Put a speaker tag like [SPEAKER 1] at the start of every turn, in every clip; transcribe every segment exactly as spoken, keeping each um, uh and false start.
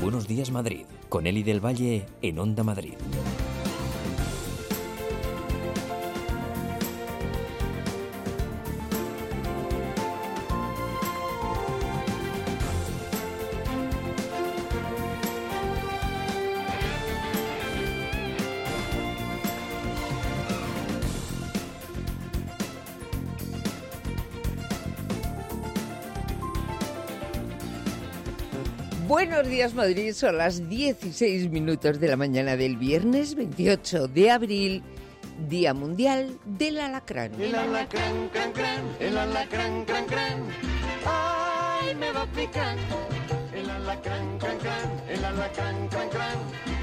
[SPEAKER 1] Buenos Días Madrid, con Eli del Valle en Onda Madrid.
[SPEAKER 2] Buenos días Madrid, son las dieciséis minutos de la mañana del viernes veintiocho de abril, Día Mundial del Alacrán.
[SPEAKER 3] El alacrán, cran, cran, el alacrán, cran, cran, ay, me va picando. El alacrán, cran, cran, el alacrán, cran, cran,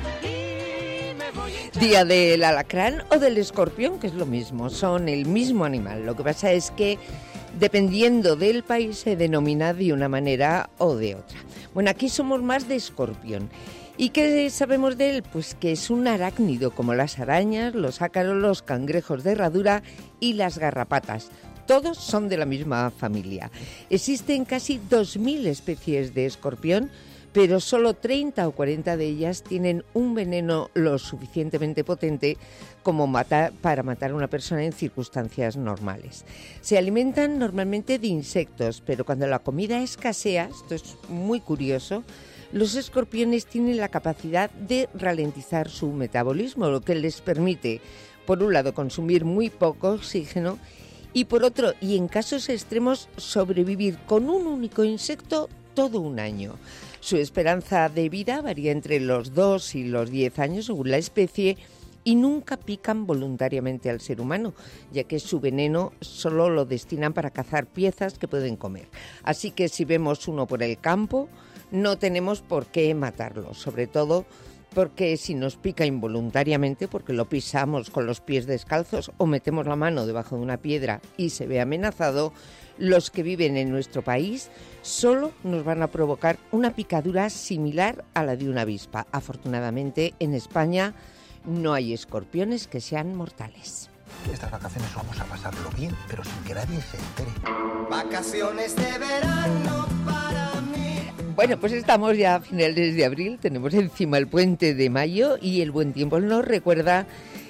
[SPEAKER 3] y me voy a...
[SPEAKER 2] Día del alacrán o del escorpión, que es lo mismo, son el mismo animal. Lo que pasa es que dependiendo del país se denomina de una manera o de otra. Bueno, aquí somos más de escorpión. ¿Y qué sabemos de él? Pues que es un arácnido, como las arañas, los ácaros, los cangrejos de herradura y las garrapatas. Todos son de la misma familia. Existen casi dos mil especies de escorpión, pero solo treinta o cuarenta de ellas tienen un veneno lo suficientemente potente como matar, para matar a una persona en circunstancias normales. Se alimentan normalmente de insectos, pero cuando la comida escasea, esto es muy curioso, los escorpiones tienen la capacidad de ralentizar su metabolismo, lo que les permite, por un lado, consumir muy poco oxígeno y por otro, y en casos extremos, sobrevivir con un único insecto todo un año. Su esperanza de vida varía entre los dos y los diez años según la especie y nunca pican voluntariamente al ser humano, ya que su veneno solo lo destinan para cazar piezas que pueden comer. Así que si vemos uno por el campo, no tenemos por qué matarlo, sobre todo porque si nos pica involuntariamente, porque lo pisamos con los pies descalzos o metemos la mano debajo de una piedra y se ve amenazado, los que viven en nuestro país solo nos van a provocar una picadura similar a la de una avispa. Afortunadamente, en España no hay escorpiones que sean mortales.
[SPEAKER 4] Estas vacaciones vamos a pasarlo bien, pero sin que nadie se entere.
[SPEAKER 3] Vacaciones de verano para mí.
[SPEAKER 2] Bueno, pues estamos ya a finales de abril, tenemos encima el puente de mayo y el buen tiempo nos recuerda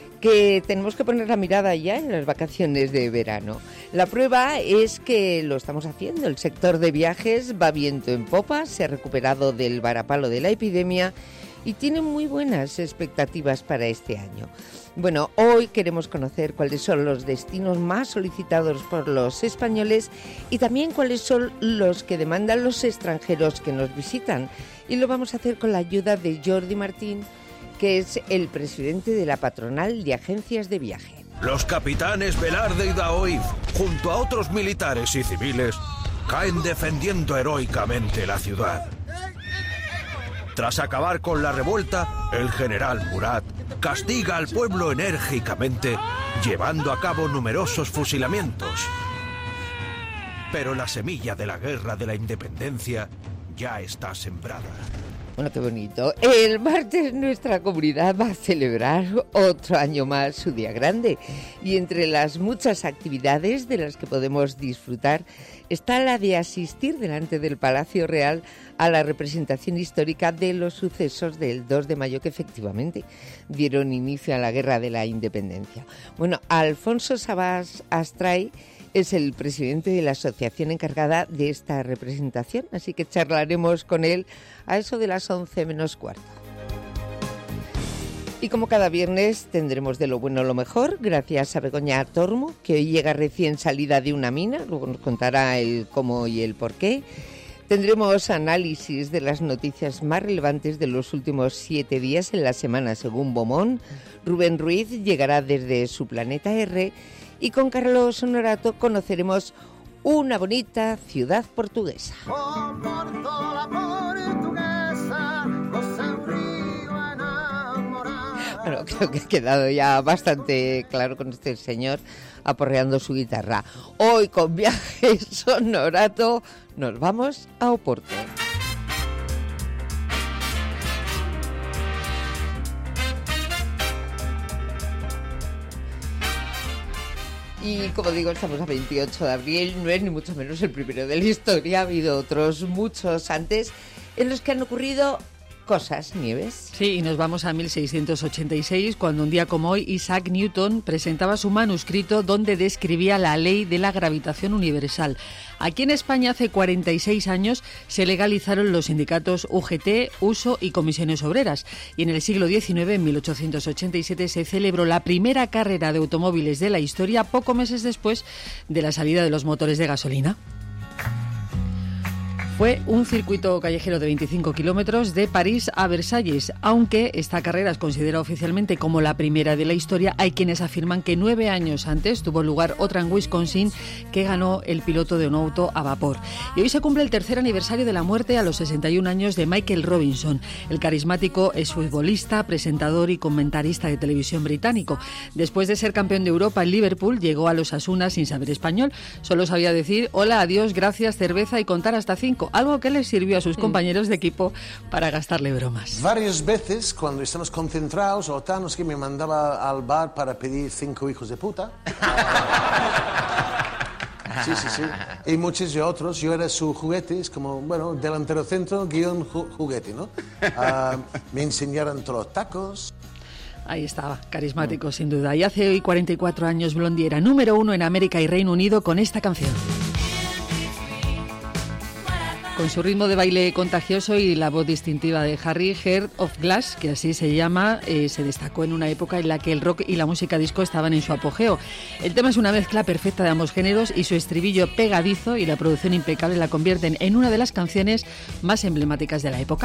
[SPEAKER 2] que tenemos que poner la mirada ya en las vacaciones de verano. La prueba es que lo estamos haciendo. El sector de viajes va viento en popa, se ha recuperado del varapalo de la epidemia y tiene muy buenas expectativas para este año. Bueno, hoy queremos conocer cuáles son los destinos más solicitados por los españoles y también cuáles son los que demandan los extranjeros que nos visitan. Y lo vamos a hacer con la ayuda de Jordi Martín, que es el presidente de la patronal de agencias de viaje.
[SPEAKER 5] Los capitanes Velarde y Daoiz, junto a otros militares y civiles, caen defendiendo heroicamente la ciudad. Tras acabar con la revuelta, el general Murat castiga al pueblo enérgicamente, llevando a cabo numerosos fusilamientos. Pero la semilla de la guerra de la independencia ya está sembrada.
[SPEAKER 2] Bueno, qué bonito. El martes nuestra comunidad va a celebrar otro año más su día grande y entre las muchas actividades de las que podemos disfrutar está la de asistir delante del Palacio Real a la representación histórica de los sucesos del dos de mayo que efectivamente dieron inicio a la Guerra de la Independencia. Bueno, Alfonso Sabás Astray es el presidente de la asociación encargada de esta representación, así que charlaremos con él a eso de las once menos cuarto. Y como cada viernes tendremos de lo bueno lo mejor, gracias a Begoña Tormo, que hoy llega recién salida de una mina, luego nos contará el cómo y el por qué. Tendremos análisis de las noticias más relevantes de los últimos siete días en la semana según Bomón. Rubén Ruiz llegará desde su planeta R y con Carlos Honorato conoceremos una bonita ciudad portuguesa.
[SPEAKER 3] Oh, Porto, la portuguesa, cosa frío enamorada.
[SPEAKER 2] Bueno, creo que ha quedado ya bastante claro con este señor aporreando su guitarra. Hoy con Viajes Honorato nos vamos a Oporto. Y como digo, estamos a veintiocho de abril, no es ni mucho menos el primero de la historia, ha habido otros muchos antes en los que han ocurrido cosas, Nieves.
[SPEAKER 6] Sí, y nos vamos a mil seiscientos ochenta y seis, cuando un día como hoy Isaac Newton presentaba su manuscrito donde describía la ley de la gravitación universal. Aquí en España hace cuarenta y seis años se legalizaron los sindicatos U G T, U S O y comisiones obreras. Y en el siglo diecinueve, en mil ochocientos ochenta y siete, se celebró la primera carrera de automóviles de la historia, pocos meses después de la salida de los motores de gasolina. Fue un circuito callejero de veinticinco kilómetros de París a Versalles. Aunque esta carrera es considerada oficialmente como la primera de la historia, hay quienes afirman que nueve años antes tuvo lugar otra en Wisconsin que ganó el piloto de un auto a vapor. Y hoy se cumple el tercer aniversario de la muerte a los sesenta y un años de Michael Robinson, el carismático exfutbolista, presentador y comentarista de televisión británico. Después de ser campeón de Europa en Liverpool, llegó a los Osasuna sin saber español. Solo sabía decir hola, adiós, gracias, cerveza y contar hasta cinco. Algo que les sirvió a sus compañeros de equipo para gastarle bromas.
[SPEAKER 7] Varias veces, cuando estamos concentrados o tal, no sé qué, me mandaba al bar para pedir cinco hijos de puta. Sí, sí, sí. Y muchos de otros, yo era su juguete, es como, bueno, delantero centro, guión ju- juguete, ¿no? Uh, me enseñaron todos los tacos.
[SPEAKER 6] Ahí estaba, carismático mm. sin duda. Y hace hoy cuarenta y cuatro años Blondie era número uno en América y Reino Unido con esta canción. Con su ritmo de baile contagioso y la voz distintiva de Harry, Heart of Glass, que así se llama, eh, se destacó en una época en la que el rock y la música disco estaban en su apogeo. El tema es una mezcla perfecta de ambos géneros y su estribillo pegadizo y la producción impecable la convierten en una de las canciones más emblemáticas de la época.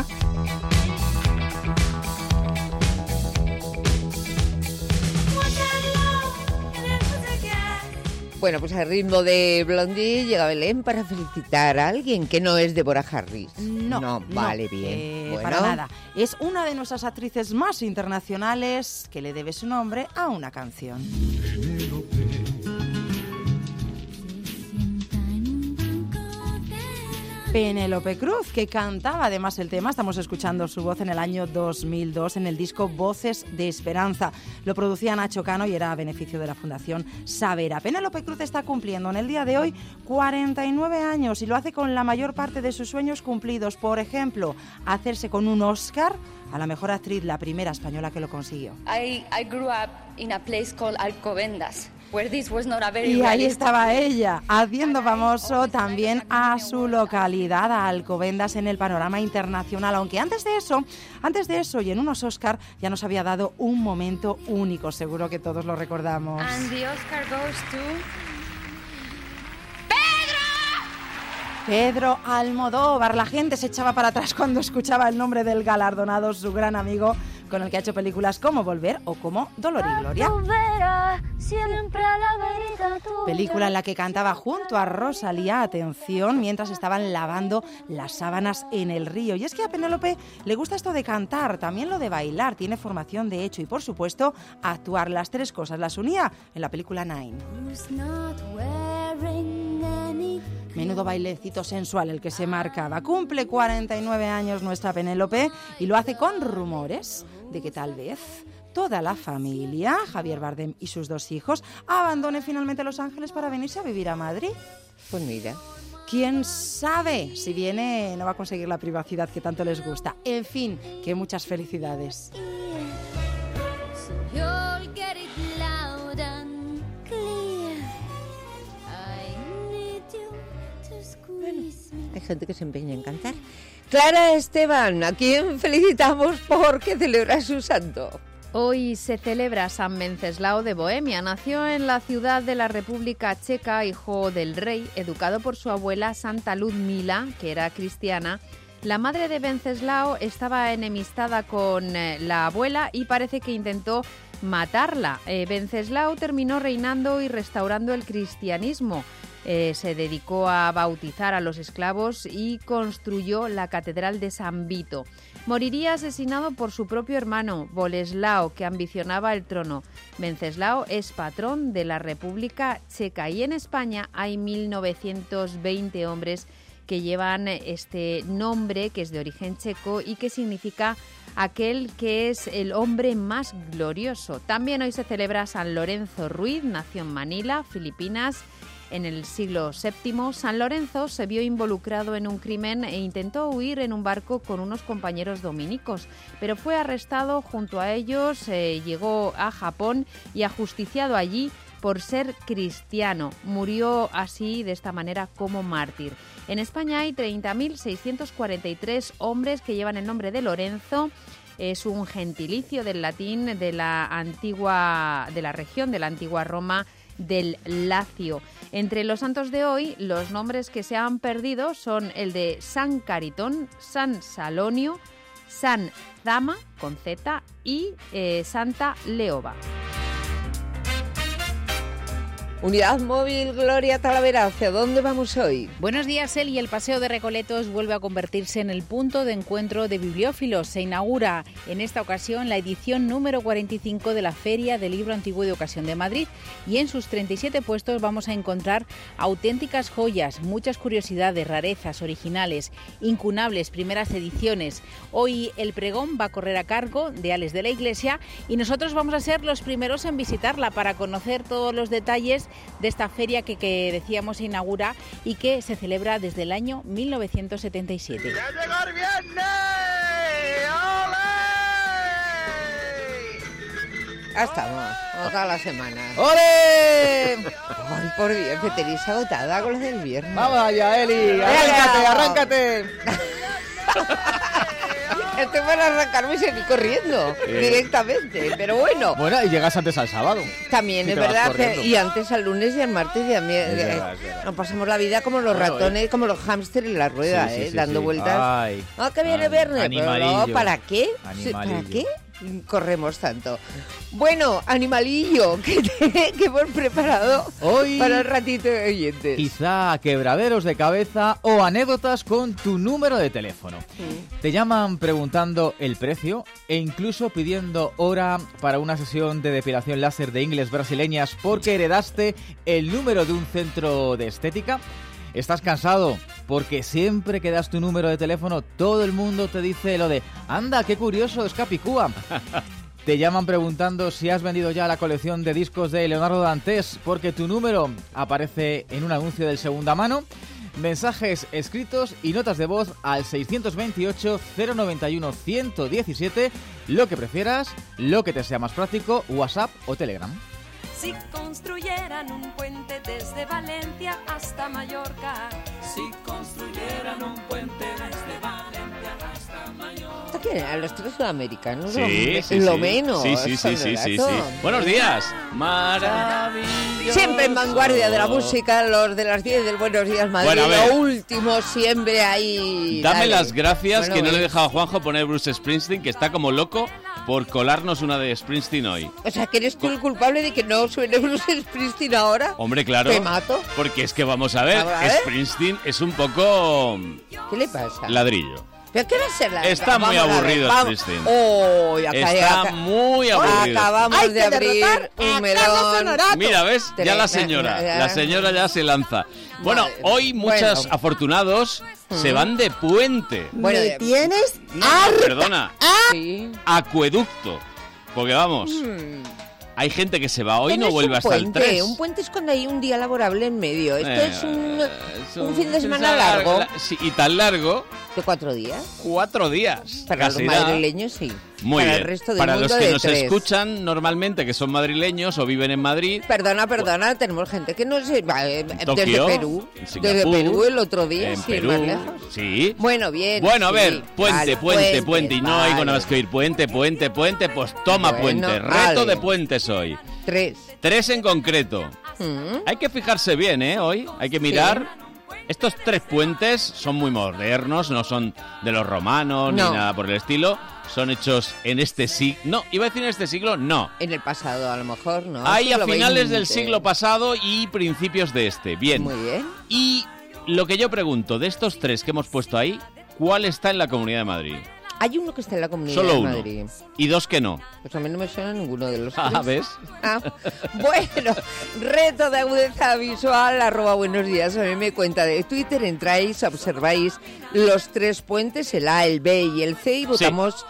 [SPEAKER 2] Bueno, pues al ritmo de Blondie llega Belén para felicitar a alguien que no es Deborah Harris.
[SPEAKER 8] No,
[SPEAKER 2] no, vale,
[SPEAKER 8] no,
[SPEAKER 2] bien.
[SPEAKER 8] Eh,
[SPEAKER 2] bueno.
[SPEAKER 8] Para nada. Es una de nuestras actrices más internacionales que le debe su nombre a una canción. Penélope Cruz, que cantaba además el tema. Estamos escuchando su voz en el año dos mil dos en el disco Voces de Esperanza. Lo producía Nacho Cano y era a beneficio de la Fundación Savera. Penélope Cruz está cumpliendo en el día de hoy cuarenta y nueve años y lo hace con la mayor parte de sus sueños cumplidos. Por ejemplo, hacerse con un Oscar a la mejor actriz, la primera española que lo consiguió.
[SPEAKER 9] I, I grew up in a place called Alcobendas. Where this was not a very
[SPEAKER 8] y ahí
[SPEAKER 9] realistic...
[SPEAKER 8] estaba ella, haciendo famoso también a su localidad, a Alcobendas, en el panorama internacional. Aunque antes de eso, antes de eso y en unos Oscar ya nos había dado un momento único, seguro que todos lo recordamos.
[SPEAKER 9] And the Oscar goes to...
[SPEAKER 8] Pedro Almodóvar. La gente se echaba para atrás cuando escuchaba el nombre del galardonado, su gran amigo, con el que ha hecho películas como Volver o como Dolor y Gloria. Película en la que cantaba junto a Rosalía, atención, mientras estaban lavando las sábanas en el río. Y es que a Penélope le gusta esto de cantar, también lo de bailar, tiene formación de hecho y, por supuesto, actuar. Las tres cosas las unía en la película Nine. Menudo bailecito sensual el que se marcaba. Cumple cuarenta y nueve años nuestra Penélope y lo hace con rumores de que tal vez toda la familia, Javier Bardem y sus dos hijos, abandone finalmente Los Ángeles para venirse a vivir a Madrid.
[SPEAKER 2] Pues mira.
[SPEAKER 8] ¿Quién sabe? Si viene no va a conseguir la privacidad que tanto les gusta. En fin, que muchas felicidades.
[SPEAKER 2] Hay gente que se empeña en cantar. Clara Esteban, ¿a quién felicitamos porque celebra su santo?
[SPEAKER 10] Hoy se celebra San Venceslao de Bohemia. Nació en la ciudad de la República Checa, hijo del rey, educado por su abuela Santa Ludmila, que era cristiana. La madre de Venceslao estaba enemistada con eh, la abuela y parece que intentó matarla. Eh, Venceslao terminó reinando y restaurando el cristianismo. Eh, se dedicó a bautizar a los esclavos y construyó la Catedral de San Vito. Moriría asesinado por su propio hermano, Boleslao, que ambicionaba el trono. Venceslao es patrón de la República Checa y en España hay mil novecientos veinte hombres que llevan este nombre, que es de origen checo y que significa aquel que es el hombre más glorioso. También hoy se celebra San Lorenzo Ruiz, nació en Manila, Filipinas. En el siglo séptimo, San Lorenzo se vio involucrado en un crimen e intentó huir en un barco con unos compañeros dominicos, pero fue arrestado junto a ellos, eh, llegó a Japón y ajusticiado allí por ser cristiano. Murió así, de esta manera, como mártir. En España hay treinta mil seiscientos cuarenta y tres hombres que llevan el nombre de Lorenzo. Es un gentilicio del latín de la antigua, de la región de la antigua Roma, del Lacio. Entre los santos de hoy, los nombres que se han perdido son el de San Caritón, San Salonio, San Zama, con Z, y eh, Santa Leoba.
[SPEAKER 2] Unidad móvil Gloria Talavera, ¿hacia dónde vamos hoy?
[SPEAKER 11] Buenos días, Eli. El Paseo de Recoletos vuelve a convertirse en el punto de encuentro de bibliófilos. Se inaugura en esta ocasión la edición número cuarenta y cinco de la Feria del Libro Antiguo y de Ocasión de Madrid, y en sus treinta y siete puestos vamos a encontrar auténticas joyas, muchas curiosidades, rarezas, originales, incunables, primeras ediciones. Hoy el pregón va a correr a cargo de Ales de la Iglesia y nosotros vamos a ser los primeros en visitarla para conocer todos los detalles de esta feria que, que decíamos se inaugura y que se celebra desde el año mil novecientos setenta y siete.
[SPEAKER 3] ¡Ya llegó el viernes! ¡Ole!
[SPEAKER 2] Ya estamos, otra la semana.
[SPEAKER 12] ¡Ole!
[SPEAKER 2] Ay, por Dios, que tenéis agotada con los del viernes.
[SPEAKER 12] Vamos allá, Eli, arráncate, arráncate.
[SPEAKER 2] Este van a arrancarme y seguir corriendo
[SPEAKER 12] Sí.
[SPEAKER 2] directamente, pero bueno.
[SPEAKER 12] Bueno, y llegas antes al sábado.
[SPEAKER 2] También
[SPEAKER 12] Sí,
[SPEAKER 2] es
[SPEAKER 12] te vas
[SPEAKER 2] verdad,
[SPEAKER 12] corriendo.
[SPEAKER 2] y antes al lunes y al martes y a mí,
[SPEAKER 12] Es verdad, es verdad.
[SPEAKER 2] nos pasamos la vida como los
[SPEAKER 12] Bueno,
[SPEAKER 2] ratones,
[SPEAKER 12] eh.
[SPEAKER 2] como los hámsters en la rueda,
[SPEAKER 12] Sí, sí,
[SPEAKER 2] eh,
[SPEAKER 12] sí,
[SPEAKER 2] dando
[SPEAKER 12] sí.
[SPEAKER 2] vueltas.
[SPEAKER 12] Ay.
[SPEAKER 2] Ah, que viene
[SPEAKER 12] Ay,
[SPEAKER 2] viernes, pero no,
[SPEAKER 12] animalillo.
[SPEAKER 2] ¿para qué? Sí, ¿Para
[SPEAKER 12] Animalillo.
[SPEAKER 2] qué corremos tanto? Bueno, animalillo, que, te- que hemos preparado
[SPEAKER 12] Hoy
[SPEAKER 2] para el ratito de oyentes.
[SPEAKER 12] quizá quebraderos de cabeza o anécdotas con tu número de teléfono. Te llaman preguntando el precio e incluso pidiendo hora para una sesión de depilación láser de ingles brasileñas porque heredaste el número de un centro de estética. ¿Estás cansado? Porque siempre que das tu número de teléfono todo el mundo te dice lo de ¡anda, qué curioso, es Capicúa! Te llaman preguntando si has vendido ya la colección de discos de Leonardo Dantes porque tu número aparece en un anuncio del segunda mano. Mensajes escritos y notas de voz al seiscientos veintiocho, cero noventa y uno, ciento diecisiete, lo que prefieras, lo que te sea más práctico, WhatsApp o Telegram.
[SPEAKER 13] Si construyeran un puente desde Valencia hasta Mallorca. Si construyeran un puente desde Valencia hasta Mallorca.
[SPEAKER 2] ¿Esto qué era? Los tres sudamericanos,
[SPEAKER 14] Sí,
[SPEAKER 2] lo,
[SPEAKER 14] sí,
[SPEAKER 2] lo
[SPEAKER 14] sí.
[SPEAKER 2] menos.
[SPEAKER 14] Sí, sí, sí, sí, sí, sí.
[SPEAKER 2] Sonerato.
[SPEAKER 14] Buenos días. Maravilloso.
[SPEAKER 2] Siempre en vanguardia de la música, los de las diez del Buenos Días Madrid,
[SPEAKER 14] Bueno, a ver.
[SPEAKER 2] lo último siempre ahí.
[SPEAKER 14] Dame
[SPEAKER 2] dale.
[SPEAKER 14] las gracias
[SPEAKER 2] Bueno,
[SPEAKER 14] que no le he
[SPEAKER 2] bueno.
[SPEAKER 14] dejado a Juanjo poner Bruce Springsteen, que está como loco por colarnos una de Springsteen hoy.
[SPEAKER 2] O sea, que eres tú el culpable de que no suene Bruce Springsteen ahora.
[SPEAKER 14] Hombre, claro.
[SPEAKER 2] Te mato.
[SPEAKER 14] Porque es que vamos a ver,
[SPEAKER 2] A ver.
[SPEAKER 14] Springsteen es un poco
[SPEAKER 2] ¿Qué le pasa?
[SPEAKER 14] ladrillo.
[SPEAKER 2] ¿Pero qué va a ser la
[SPEAKER 14] Está muy
[SPEAKER 2] Vamos a ver,
[SPEAKER 14] aburrido
[SPEAKER 2] vamos.
[SPEAKER 14] Springsteen.
[SPEAKER 2] Oh, ya
[SPEAKER 14] Está
[SPEAKER 2] acá-
[SPEAKER 14] muy aburrido.
[SPEAKER 2] Acabamos
[SPEAKER 8] Hay
[SPEAKER 2] de
[SPEAKER 8] que
[SPEAKER 2] abrir
[SPEAKER 8] derrotar
[SPEAKER 2] un
[SPEAKER 8] a
[SPEAKER 2] melón.
[SPEAKER 8] Carlos Honorato.
[SPEAKER 14] Mira, ¿ves? Ya la
[SPEAKER 2] Tremenda,
[SPEAKER 14] señora,
[SPEAKER 2] ya.
[SPEAKER 14] la señora ya se lanza. Bueno,
[SPEAKER 2] Madre,
[SPEAKER 14] hoy muchos
[SPEAKER 2] bueno.
[SPEAKER 14] afortunados se van de puente.
[SPEAKER 2] Bueno,
[SPEAKER 8] Me
[SPEAKER 2] de-
[SPEAKER 8] tienes
[SPEAKER 14] No,
[SPEAKER 8] harta.
[SPEAKER 14] perdona,
[SPEAKER 2] Sí.
[SPEAKER 14] acueducto. Porque vamos,
[SPEAKER 2] Mm.
[SPEAKER 14] hay gente que se va hoy y
[SPEAKER 2] Esto
[SPEAKER 14] no
[SPEAKER 2] es
[SPEAKER 14] vuelve
[SPEAKER 2] un
[SPEAKER 14] hasta el
[SPEAKER 2] puente.
[SPEAKER 14] tres.
[SPEAKER 2] Un puente es cuando hay un día laborable en medio. Esto
[SPEAKER 14] Eh,
[SPEAKER 2] es un,
[SPEAKER 14] es
[SPEAKER 2] un fin de semana
[SPEAKER 14] es
[SPEAKER 2] largo.
[SPEAKER 14] la- sí, y tan largo,
[SPEAKER 2] ¿De cuatro días?
[SPEAKER 14] cuatro días.
[SPEAKER 2] Para
[SPEAKER 14] casi
[SPEAKER 2] los
[SPEAKER 14] da.
[SPEAKER 2] madrileños sí.
[SPEAKER 14] Muy
[SPEAKER 2] Para
[SPEAKER 14] bien.
[SPEAKER 2] el resto del
[SPEAKER 14] Para
[SPEAKER 2] mundo
[SPEAKER 14] los que
[SPEAKER 2] de
[SPEAKER 14] nos
[SPEAKER 2] tres.
[SPEAKER 14] escuchan normalmente, que son madrileños o viven en Madrid,
[SPEAKER 2] Perdona, perdona, tenemos gente que no se va eh, desde
[SPEAKER 14] Tokio,
[SPEAKER 2] Perú.
[SPEAKER 14] en
[SPEAKER 2] Desde
[SPEAKER 14] Singapur,
[SPEAKER 2] Perú el otro día,
[SPEAKER 14] en
[SPEAKER 2] sin
[SPEAKER 14] Perú,
[SPEAKER 2] más lejos.
[SPEAKER 14] sí.
[SPEAKER 2] Bueno, bien.
[SPEAKER 14] Bueno, a
[SPEAKER 2] sí.
[SPEAKER 14] ver, puente,
[SPEAKER 2] Vale,
[SPEAKER 14] puente, puente, y no
[SPEAKER 2] vale.
[SPEAKER 14] hay nada más que oír puente, puente, puente, pues toma
[SPEAKER 2] Bueno,
[SPEAKER 14] puente, reto
[SPEAKER 2] vale.
[SPEAKER 14] de puentes hoy.
[SPEAKER 2] Tres.
[SPEAKER 14] Tres en concreto.
[SPEAKER 2] Mm.
[SPEAKER 14] Hay que fijarse bien, ¿eh? Hoy hay que mirar. Estos tres puentes son muy modernos, no son de los romanos
[SPEAKER 2] No.
[SPEAKER 14] ni nada por el estilo. Son hechos en este siglo. No, iba a decir en este siglo, no.
[SPEAKER 2] En el pasado, a lo mejor, ¿no?
[SPEAKER 14] Hay a
[SPEAKER 2] Siglo
[SPEAKER 14] finales del
[SPEAKER 2] veinte.
[SPEAKER 14] siglo pasado y principios de este. Bien.
[SPEAKER 2] Muy bien.
[SPEAKER 14] Y lo que yo pregunto, de estos tres que hemos puesto ahí, ¿cuál está en la Comunidad de Madrid?
[SPEAKER 2] Hay uno que está en la Comunidad
[SPEAKER 14] Solo
[SPEAKER 2] de
[SPEAKER 14] uno.
[SPEAKER 2] Madrid.
[SPEAKER 14] Y dos que no.
[SPEAKER 2] Pues a mí no me suena ninguno de los
[SPEAKER 14] Ah,
[SPEAKER 2] tres.
[SPEAKER 14] ¿ves?
[SPEAKER 2] Ah, bueno, reto de agudeza visual, arroba buenos días. A mí me cuenta de Twitter, entráis, observáis los tres puentes, el A, el B y el C, y votamos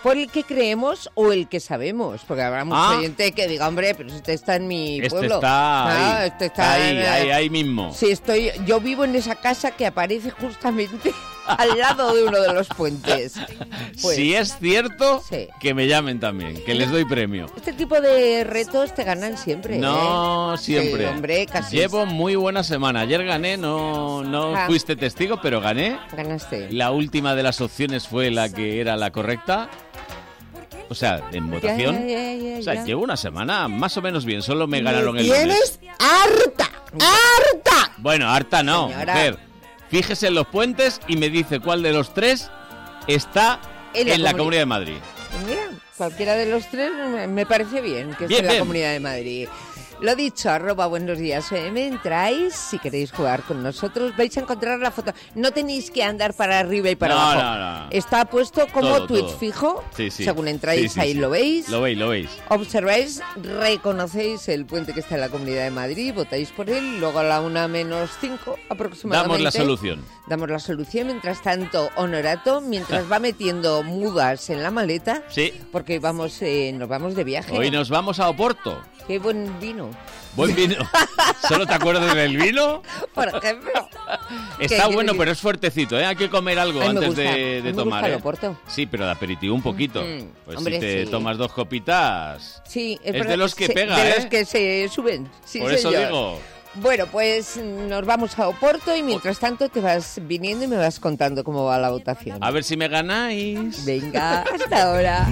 [SPEAKER 2] por el que creemos o el que sabemos, porque habrá mucha
[SPEAKER 14] Ah.
[SPEAKER 2] gente que diga, hombre, pero este está en mi
[SPEAKER 14] Este
[SPEAKER 2] pueblo.
[SPEAKER 14] está
[SPEAKER 2] Ah,
[SPEAKER 14] ahí,
[SPEAKER 2] este
[SPEAKER 14] está ahí,
[SPEAKER 2] en-
[SPEAKER 14] ahí, ahí mismo.
[SPEAKER 2] Sí, estoy, yo vivo en esa casa que aparece justamente al lado de uno de los puentes. Pues,
[SPEAKER 14] si es cierto,
[SPEAKER 2] sí.
[SPEAKER 14] que me llamen también, que les doy premio.
[SPEAKER 2] Este tipo de retos te ganan siempre.
[SPEAKER 14] No
[SPEAKER 2] ¿eh?
[SPEAKER 14] siempre.
[SPEAKER 2] Sí, hombre, casi.
[SPEAKER 14] Llevo muy buena semana. Ayer gané, no, no
[SPEAKER 2] Ah.
[SPEAKER 14] fuiste testigo, pero gané.
[SPEAKER 2] Ganaste.
[SPEAKER 14] La última de las opciones fue la que era la correcta. O sea, en votación.
[SPEAKER 2] Ya, ya, ya,
[SPEAKER 14] O sea,
[SPEAKER 2] ya.
[SPEAKER 14] llevo una semana más o menos bien. Solo me ganaron el
[SPEAKER 2] tienes
[SPEAKER 14] lunes.
[SPEAKER 2] harta, harta.
[SPEAKER 14] Bueno, harta no,
[SPEAKER 2] Señora.
[SPEAKER 14] mujer. Fíjese en los puentes y me dice cuál de los tres está
[SPEAKER 2] En
[SPEAKER 14] en
[SPEAKER 2] la
[SPEAKER 14] la,
[SPEAKER 2] comuni-
[SPEAKER 14] Comunidad de Madrid.
[SPEAKER 2] Mira, cualquiera de los tres me- me parece bien que esté
[SPEAKER 14] Bien,
[SPEAKER 2] en la
[SPEAKER 14] bien.
[SPEAKER 2] Comunidad de Madrid. Lo dicho, arroba buenos días O M, entráis, si queréis jugar con nosotros, vais a encontrar la foto. No tenéis que andar para arriba y para
[SPEAKER 14] No,
[SPEAKER 2] abajo.
[SPEAKER 14] no, no.
[SPEAKER 2] Está puesto como
[SPEAKER 14] Todo,
[SPEAKER 2] tweet
[SPEAKER 14] todo.
[SPEAKER 2] fijo.
[SPEAKER 14] Sí, sí.
[SPEAKER 2] Según entráis
[SPEAKER 14] Sí, sí,
[SPEAKER 2] ahí
[SPEAKER 14] sí.
[SPEAKER 2] lo veis.
[SPEAKER 14] Lo veis, lo veis.
[SPEAKER 2] Observáis, reconocéis el puente que está en la Comunidad de Madrid, votáis por él, luego a la una menos cinco aproximadamente.
[SPEAKER 14] Damos la solución.
[SPEAKER 2] Damos la solución. Mientras tanto, Honorato, mientras va metiendo mudas en la maleta,
[SPEAKER 14] Sí.
[SPEAKER 2] porque vamos, eh, nos vamos de viaje.
[SPEAKER 14] Hoy nos vamos a Oporto.
[SPEAKER 2] Qué buen vino.
[SPEAKER 14] Buen vino. ¿Solo te acuerdas del vino?
[SPEAKER 2] Por ejemplo.
[SPEAKER 14] Está
[SPEAKER 2] ¿Qué
[SPEAKER 14] bueno,
[SPEAKER 2] quieres?
[SPEAKER 14] pero es fuertecito, ¿eh? Hay que comer algo
[SPEAKER 2] A mí me
[SPEAKER 14] antes
[SPEAKER 2] gusta,
[SPEAKER 14] de,
[SPEAKER 2] a
[SPEAKER 14] de
[SPEAKER 2] mí me
[SPEAKER 14] tomar,
[SPEAKER 2] gusta el
[SPEAKER 14] ¿eh?
[SPEAKER 2] Oporto.
[SPEAKER 14] Sí, pero de aperitivo un poquito.
[SPEAKER 2] Mm,
[SPEAKER 14] Pues
[SPEAKER 2] hombre,
[SPEAKER 14] si te
[SPEAKER 2] sí.
[SPEAKER 14] tomas dos copitas...
[SPEAKER 2] Sí,
[SPEAKER 14] Es
[SPEAKER 2] verdad
[SPEAKER 14] de los que
[SPEAKER 2] se-
[SPEAKER 14] pega,
[SPEAKER 2] de
[SPEAKER 14] ¿eh?
[SPEAKER 2] los que se suben. Sí,
[SPEAKER 14] Por eso
[SPEAKER 2] señor.
[SPEAKER 14] digo...
[SPEAKER 2] Bueno, pues nos vamos a Oporto y mientras tanto te vas viniendo y me vas contando cómo va la votación.
[SPEAKER 14] A ver si me ganáis.
[SPEAKER 2] Venga, hasta ahora.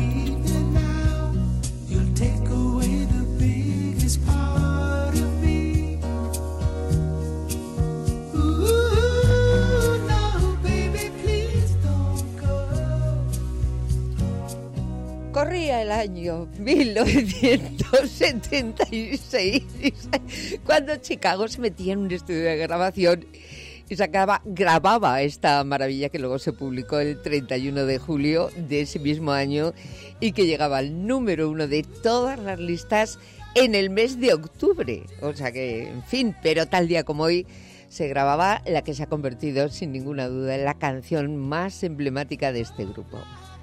[SPEAKER 2] Corría el año mil novecientos setenta y seis cuando Chicago se metía en un estudio de grabación y sacaba, grababa esta maravilla que luego se publicó el treinta y uno de julio de ese mismo año y que llegaba al número uno de todas las listas en el mes de octubre. O sea que, en fin, pero tal día como hoy se grababa la que se ha convertido sin ninguna duda en la canción más emblemática de este grupo.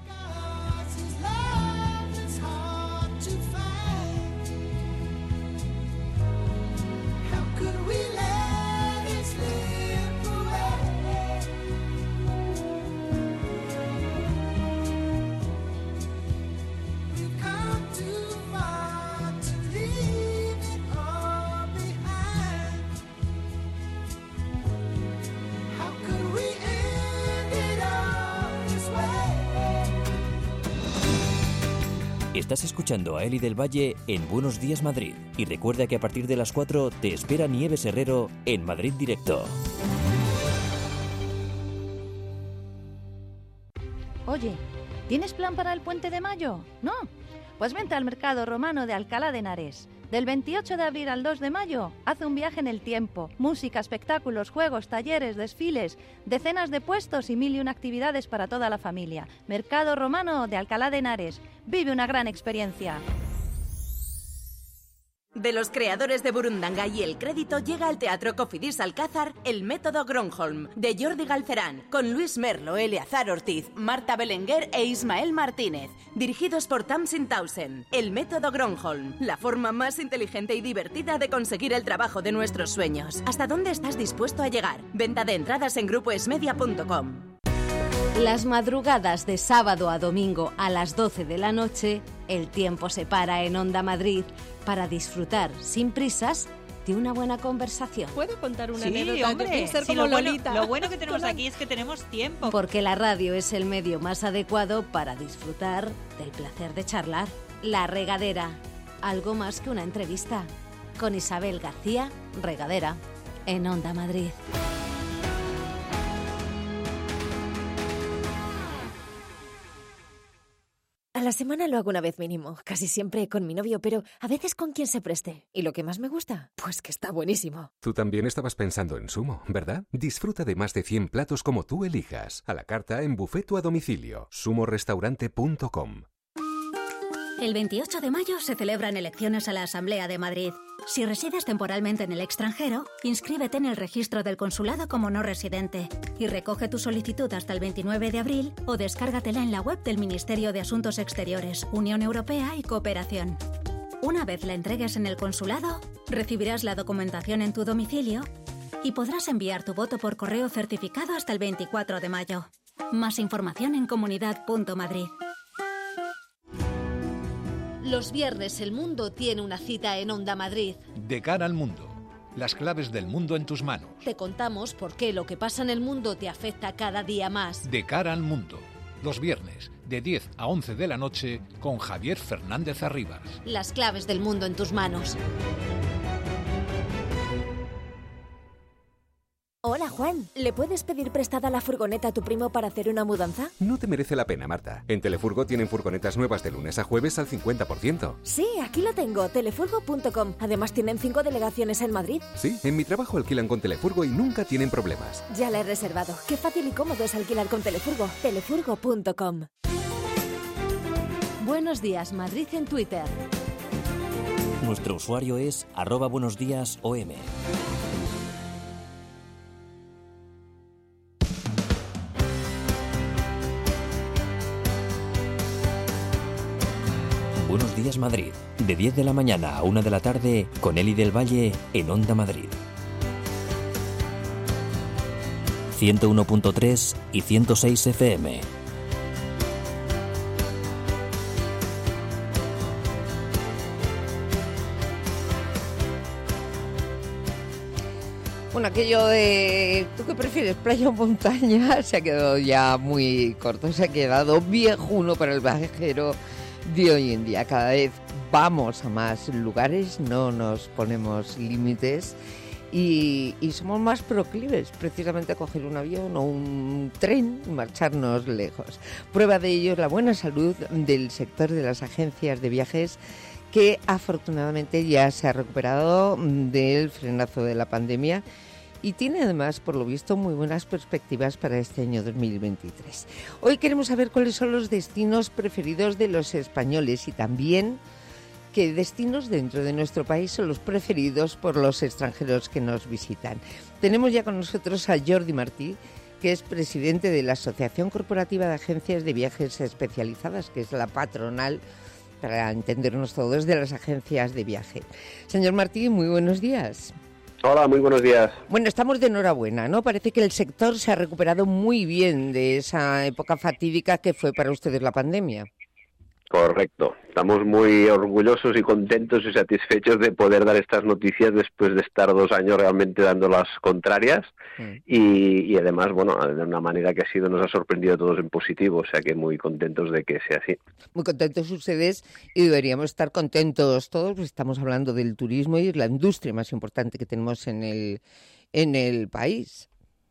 [SPEAKER 1] Estás escuchando a Eli del Valle en Buenos Días Madrid. Y recuerda que a partir de las cuatro te espera Nieves Herrero en Madrid Directo.
[SPEAKER 15] Oye, ¿tienes plan para el Puente de Mayo? ¿No? Pues vente al Mercado Romano de Alcalá de Henares. Del veintiocho de abril al dos de mayo, haz un viaje en el tiempo. Música, espectáculos, juegos, talleres, desfiles, decenas de puestos y mil y una actividades para toda la familia. Mercado Romano de Alcalá de Henares. Vive una gran experiencia.
[SPEAKER 16] De los creadores de Burundanga y El Crédito llega al Teatro Cofidis Alcázar El Método Gronholm, de Jordi Galcerán, con Luis Merlo, Eleazar Ortiz, Marta Belenguer e Ismael Martínez, dirigidos por Tamsin Townsend. El Método Gronholm, la forma más inteligente y divertida de conseguir el trabajo de nuestros sueños. ¿Hasta dónde estás dispuesto a llegar? Venta de entradas en grupo esmedia punto com.
[SPEAKER 17] Las madrugadas de sábado a domingo a las doce de la noche, el tiempo se para en Onda Madrid para disfrutar sin prisas de una buena conversación.
[SPEAKER 18] ¿Puedo contar una
[SPEAKER 19] Sí,
[SPEAKER 18] anécdota?
[SPEAKER 19] hombre,
[SPEAKER 18] Yo quiero ser
[SPEAKER 19] sí,
[SPEAKER 18] como
[SPEAKER 19] lo, bueno,
[SPEAKER 18] Lolita.
[SPEAKER 19] lo bueno que tenemos aquí es que tenemos tiempo.
[SPEAKER 17] Porque la radio es el medio más adecuado para disfrutar del placer de charlar. La Regadera, algo más que una entrevista. Con Isabel García, Regadera, en Onda Madrid.
[SPEAKER 20] A la semana lo hago una vez mínimo, casi siempre con mi novio, pero a veces con quien se preste. ¿Y lo que más me gusta? Pues que está buenísimo.
[SPEAKER 21] Tú también estabas pensando en Sumo, ¿verdad? Disfruta de más de cien platos como tú elijas. A la carta en buffet o a domicilio. sumo restaurante punto com.
[SPEAKER 22] El veintiocho de mayo se celebran elecciones a la Asamblea de Madrid.
[SPEAKER 18] Si resides temporalmente en el extranjero, inscríbete en el registro del consulado como no residente y recoge tu solicitud hasta el veintinueve de abril o descárgatela en la web del Ministerio de Asuntos Exteriores, Unión Europea y Cooperación. Una vez la entregues en el consulado, recibirás la documentación en tu domicilio y podrás enviar tu voto por correo certificado hasta el veinticuatro de mayo. Más información en comunidad punto madrid.
[SPEAKER 17] Los viernes el mundo tiene una cita en Onda Madrid.
[SPEAKER 22] De cara al mundo. Las claves del mundo en tus manos.
[SPEAKER 17] Te contamos por qué lo que pasa en el mundo te afecta cada día más.
[SPEAKER 22] De cara al mundo. Los viernes, de diez a once de la noche, con Javier Fernández Arribas.
[SPEAKER 17] Las claves del mundo en tus manos.
[SPEAKER 20] Hola Juan, ¿le puedes pedir prestada la furgoneta a tu primo para hacer una mudanza?
[SPEAKER 21] No te merece la pena, Marta. En Telefurgo tienen furgonetas nuevas de lunes a jueves al cincuenta por ciento.
[SPEAKER 20] Sí, aquí lo tengo, telefurgo punto com. Además tienen cinco delegaciones en Madrid.
[SPEAKER 21] Sí, en mi trabajo alquilan con Telefurgo y nunca tienen problemas.
[SPEAKER 20] Ya la he reservado. Qué fácil y cómodo es alquilar con Telefurgo. telefurgo punto com.
[SPEAKER 17] Buenos días, Madrid en Twitter.
[SPEAKER 1] Nuestro usuario es arroba buenos días O M. Buenos días Madrid, de diez de la mañana a una de la tarde, con Eli del Valle en Onda Madrid. ciento uno punto tres y ciento seis F M.
[SPEAKER 2] Bueno, aquello de... ¿Tú qué prefieres, playa o montaña? Se ha quedado ya muy corto, se ha quedado viejuno para el viajero de hoy en día. Cada vez vamos a más lugares, no nos ponemos límites y, y somos más proclives precisamente a coger un avión o un tren y marcharnos lejos. Prueba de ello es la buena salud del sector de las agencias de viajes, que afortunadamente ya se ha recuperado del frenazo de la pandemia y tiene además, por lo visto, muy buenas perspectivas para este año dos mil veintitrés. Hoy queremos saber cuáles son los destinos preferidos de los españoles y también qué destinos dentro de nuestro país son los preferidos por los extranjeros que nos visitan. Tenemos ya con nosotros a Jordi Martí, que es presidente de la Asociación Corporativa de Agencias de Viajes Especializadas, que es la patronal, para entendernos todos, de las agencias de viaje. Señor Martí, muy buenos días.
[SPEAKER 23] Hola, muy buenos días.
[SPEAKER 2] Bueno, estamos de enhorabuena, ¿no? Parece que el sector se ha recuperado muy bien de esa época fatídica que fue para ustedes la pandemia.
[SPEAKER 23] Correcto. Estamos muy orgullosos y contentos y satisfechos de poder dar estas noticias después de estar dos años realmente dando las contrarias mm. y, y además, bueno, de una manera que ha sido, nos ha sorprendido a todos en positivo, o sea que muy contentos de que sea así.
[SPEAKER 2] Muy contentos ustedes y deberíamos estar contentos todos, pues estamos hablando del turismo y es la industria más importante que tenemos en el, en el país.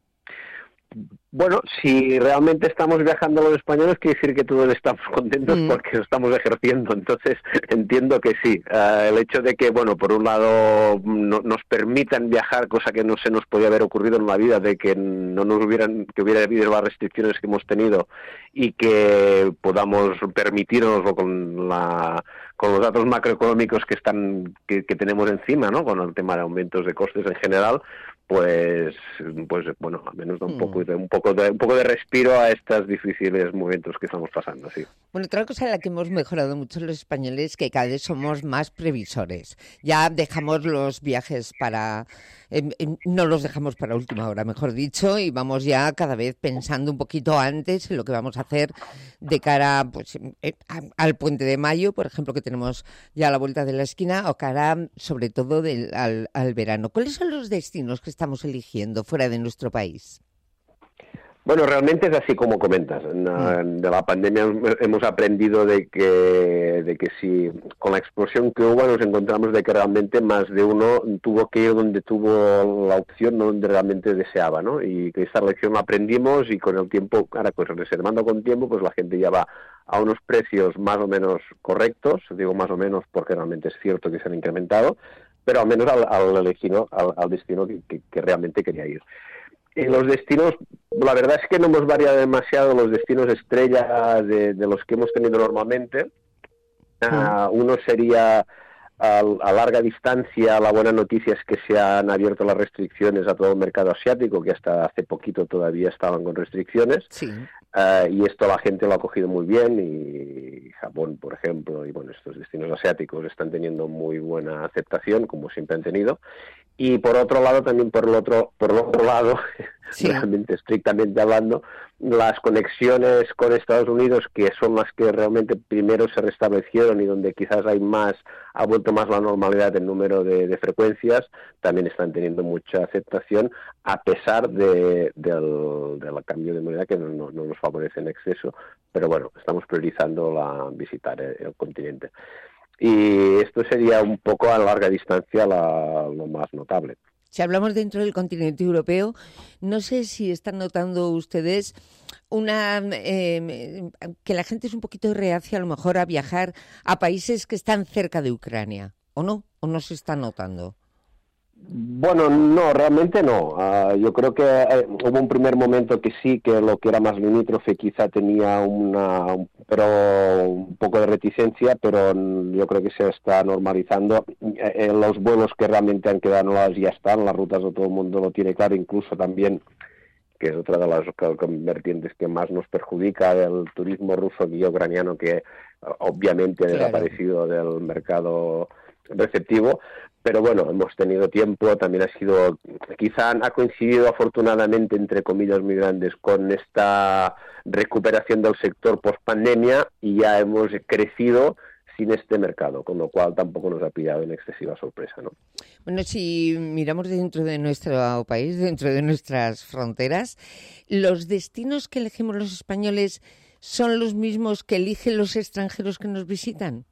[SPEAKER 23] Bueno, si realmente estamos viajando los españoles, quiere decir que todos estamos contentos mm. porque lo estamos ejerciendo. Entonces, entiendo que sí. Uh, el hecho de que, bueno, por un lado no, nos permitan viajar, cosa que no se nos podía haber ocurrido en la vida, de que no nos hubieran, que hubiera habido las restricciones que hemos tenido y que podamos permitirnoslo con la con los datos macroeconómicos que están que, que tenemos encima, ¿no? Con el tema de aumentos de costes en general. Pues, pues bueno, al menos da un poco de un poco de un poco de respiro a estos difíciles momentos que estamos pasando, sí.
[SPEAKER 2] Bueno, otra cosa en la que hemos mejorado mucho los españoles es que cada vez somos más previsores. Ya dejamos los viajes para eh, eh, no los dejamos para última hora, mejor dicho, y vamos ya cada vez pensando un poquito antes en lo que vamos a hacer de cara, pues, eh, a, al Puente de Mayo, por ejemplo, que tenemos ya a la vuelta de la esquina, o cara, sobre todo, del, al, al verano. ¿Cuáles son los destinos que estamos eligiendo fuera de nuestro país?
[SPEAKER 23] Bueno, realmente es así como comentas. De la pandemia hemos aprendido de que, de que si con la explosión que hubo nos encontramos de que realmente más de uno tuvo que ir donde tuvo la opción, no donde realmente deseaba, ¿no? Y que esta lección la aprendimos y con el tiempo, ahora pues reservando con tiempo, pues la gente ya va a unos precios más o menos correctos, digo más o menos porque realmente es cierto que se han incrementado, pero al menos al, al, destino, al, al destino que, que, que realmente quería ir. Y los destinos, la verdad es que no hemos variado demasiado los destinos estrella de, de los que hemos tenido normalmente. Uh, uno sería a, a larga distancia, la buena noticia es que se han abierto las restricciones a todo el mercado asiático, que hasta hace poquito todavía estaban con restricciones.
[SPEAKER 2] Sí.
[SPEAKER 23] Uh, y esto la gente lo ha cogido muy bien, y Japón, por ejemplo, y bueno, estos destinos asiáticos están teniendo muy buena aceptación, como siempre han tenido. Y por otro lado, también por el otro, por el otro lado, sí. realmente estrictamente hablando, las conexiones con Estados Unidos, que son las que realmente primero se restablecieron y donde quizás hay más, ha vuelto más la normalidad el número de, de frecuencias, también están teniendo mucha aceptación, a pesar de, del, del cambio de moneda que no, no, no nos favorece en exceso, pero bueno, estamos priorizando la visitar el, el continente. Y esto sería un poco a larga distancia la, lo más notable.
[SPEAKER 2] Si hablamos dentro del continente europeo, no sé si están notando ustedes una eh, que la gente es un poquito reacia a lo mejor a viajar a países que están cerca de Ucrania, ¿o no? ¿O no se está notando?
[SPEAKER 23] Bueno, no, realmente no. Uh, yo creo que eh, hubo un primer momento que sí, que lo que era más limítrofe quizá tenía una, un, pero un poco de reticencia, pero yo creo que se está normalizando. Eh, los vuelos que realmente han quedado anulados ya están, las rutas de todo el mundo lo tiene claro, incluso también, que es otra de las vertientes que más nos perjudica, del turismo ruso y ucraniano, que obviamente ha claro. desaparecido del mercado receptivo. Pero bueno, hemos tenido tiempo, también ha sido, quizá ha coincidido afortunadamente, entre comillas muy grandes, con esta recuperación del sector post-pandemia, y ya hemos crecido sin este mercado, con lo cual tampoco nos ha pillado en excesiva sorpresa, ¿no?
[SPEAKER 2] Bueno, si miramos dentro de nuestro país, dentro de nuestras fronteras, ¿los destinos que elegimos los españoles son los mismos que eligen los extranjeros que nos visitan?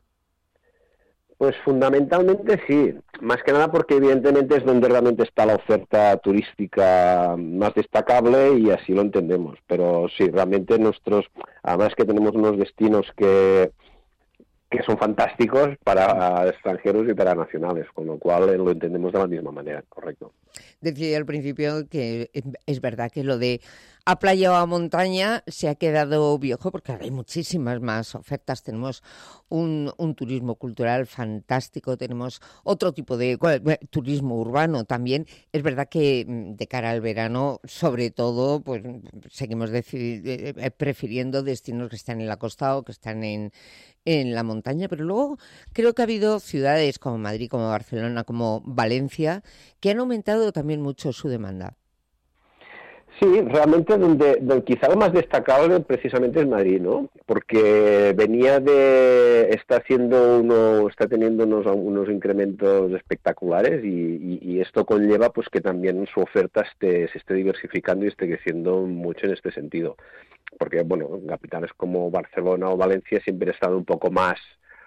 [SPEAKER 23] Pues fundamentalmente sí, más que nada porque evidentemente es donde realmente está la oferta turística más destacable y así lo entendemos, pero sí, realmente nuestros, además que tenemos unos destinos que, que son fantásticos para extranjeros y para nacionales, con lo cual lo entendemos de la misma manera, correcto.
[SPEAKER 2] Decía al principio que es verdad que lo de a playa o a montaña se ha quedado viejo, porque ahora hay muchísimas más ofertas. Tenemos un, un turismo cultural fantástico, tenemos otro tipo de bueno, turismo urbano también. Es verdad que de cara al verano, sobre todo, pues seguimos decid- prefiriendo destinos que están en la costa o que están en, en la montaña, pero luego creo que ha habido ciudades como Madrid, como Barcelona, como Valencia, que han aumentado también mucho su demanda.
[SPEAKER 23] Sí, realmente donde, donde quizá lo más destacable precisamente es Madrid, ¿no? Porque venía de, está haciendo uno, está teniendo unos, unos incrementos espectaculares y, y, y esto conlleva pues que también su oferta esté, se esté diversificando y esté creciendo mucho en este sentido. Porque, bueno, capitales como Barcelona o Valencia siempre han estado un poco más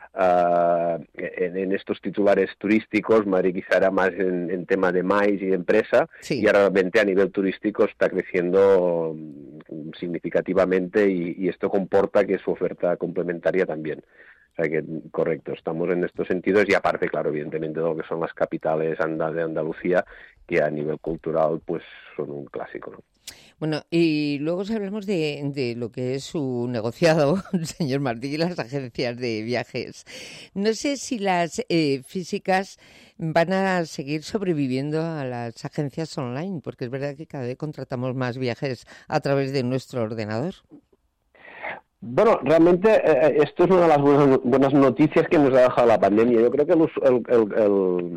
[SPEAKER 23] Uh, en, en estos titulares turísticos. Madrid quizá era más en, en tema de maíz y de empresa, sí. Y ahora realmente a nivel turístico está creciendo significativamente y, y esto comporta que su oferta complementaria también. O sea que, correcto, estamos en estos sentidos y aparte, claro, evidentemente de lo que son las capitales de Andalucía, que a nivel cultural pues son un clásico, ¿no?
[SPEAKER 2] Bueno, y luego si hablamos de, de lo que es su negociado, señor Martí, y las agencias de viajes. No sé si las eh, físicas van a seguir sobreviviendo a las agencias online, porque es verdad que cada vez contratamos más viajes a través de nuestro ordenador.
[SPEAKER 23] Bueno, realmente eh, esto es una de las buenas, buenas noticias que nos ha dejado la pandemia. Yo creo que el, el, el, el,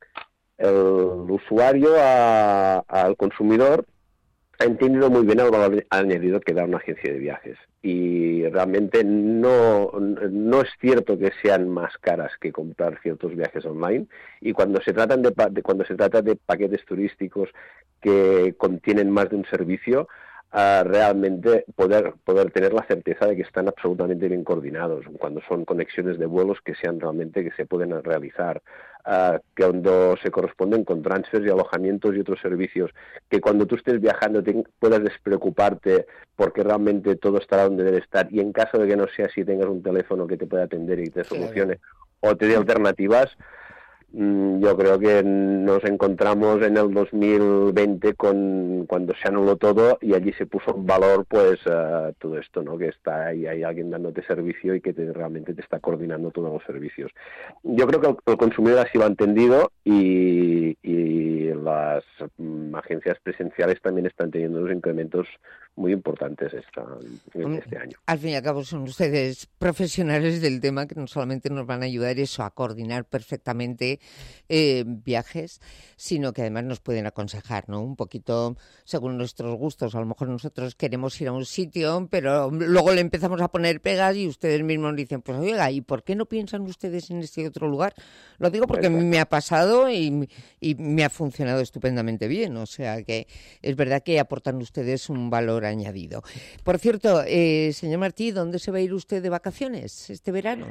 [SPEAKER 23] el usuario, a, al consumidor, ha entendido muy bien el valor añadido que da una agencia de viajes. Y realmente no, no es cierto que sean más caras que comprar ciertos viajes online. Y cuando se tratan de, de cuando se trata de paquetes turísticos que contienen más de un servicio, Uh, realmente poder poder tener la certeza de que están absolutamente bien coordinados cuando son conexiones de vuelos que sean realmente que se pueden realizar, uh, que cuando se corresponden con transfers y alojamientos y otros servicios, que cuando tú estés viajando te, puedas despreocuparte porque realmente todo estará donde debe estar, y en caso de que no sea así tengas un teléfono que te pueda atender y te solucione, claro, o te dé alternativas. yo creo que nos encontramos en el dos mil veinte con cuando se anuló todo y allí se puso en valor pues uh, todo esto, ¿no? Que está ahí, hay alguien dándote servicio y que te, realmente te está coordinando todos los servicios. Yo creo que el, el consumidor así lo ha entendido y, y las um, agencias presenciales también están teniendo unos incrementos muy importantes esta, este año.
[SPEAKER 2] Al fin y al cabo son ustedes profesionales del tema que no solamente nos van a ayudar eso a coordinar perfectamente eh, viajes, sino que además nos pueden aconsejar, ¿no? Un poquito según nuestros gustos. A lo mejor nosotros queremos ir a un sitio, pero luego le empezamos a poner pegas y ustedes mismos dicen, pues oiga, ¿y por qué no piensan ustedes en este otro lugar? Lo digo porque Exacto. me ha pasado y, y me ha funcionado estupendamente bien. O sea que es verdad que aportan ustedes un valor añadido. Por cierto, eh, señor Martí, ¿dónde se va a ir usted de vacaciones este verano?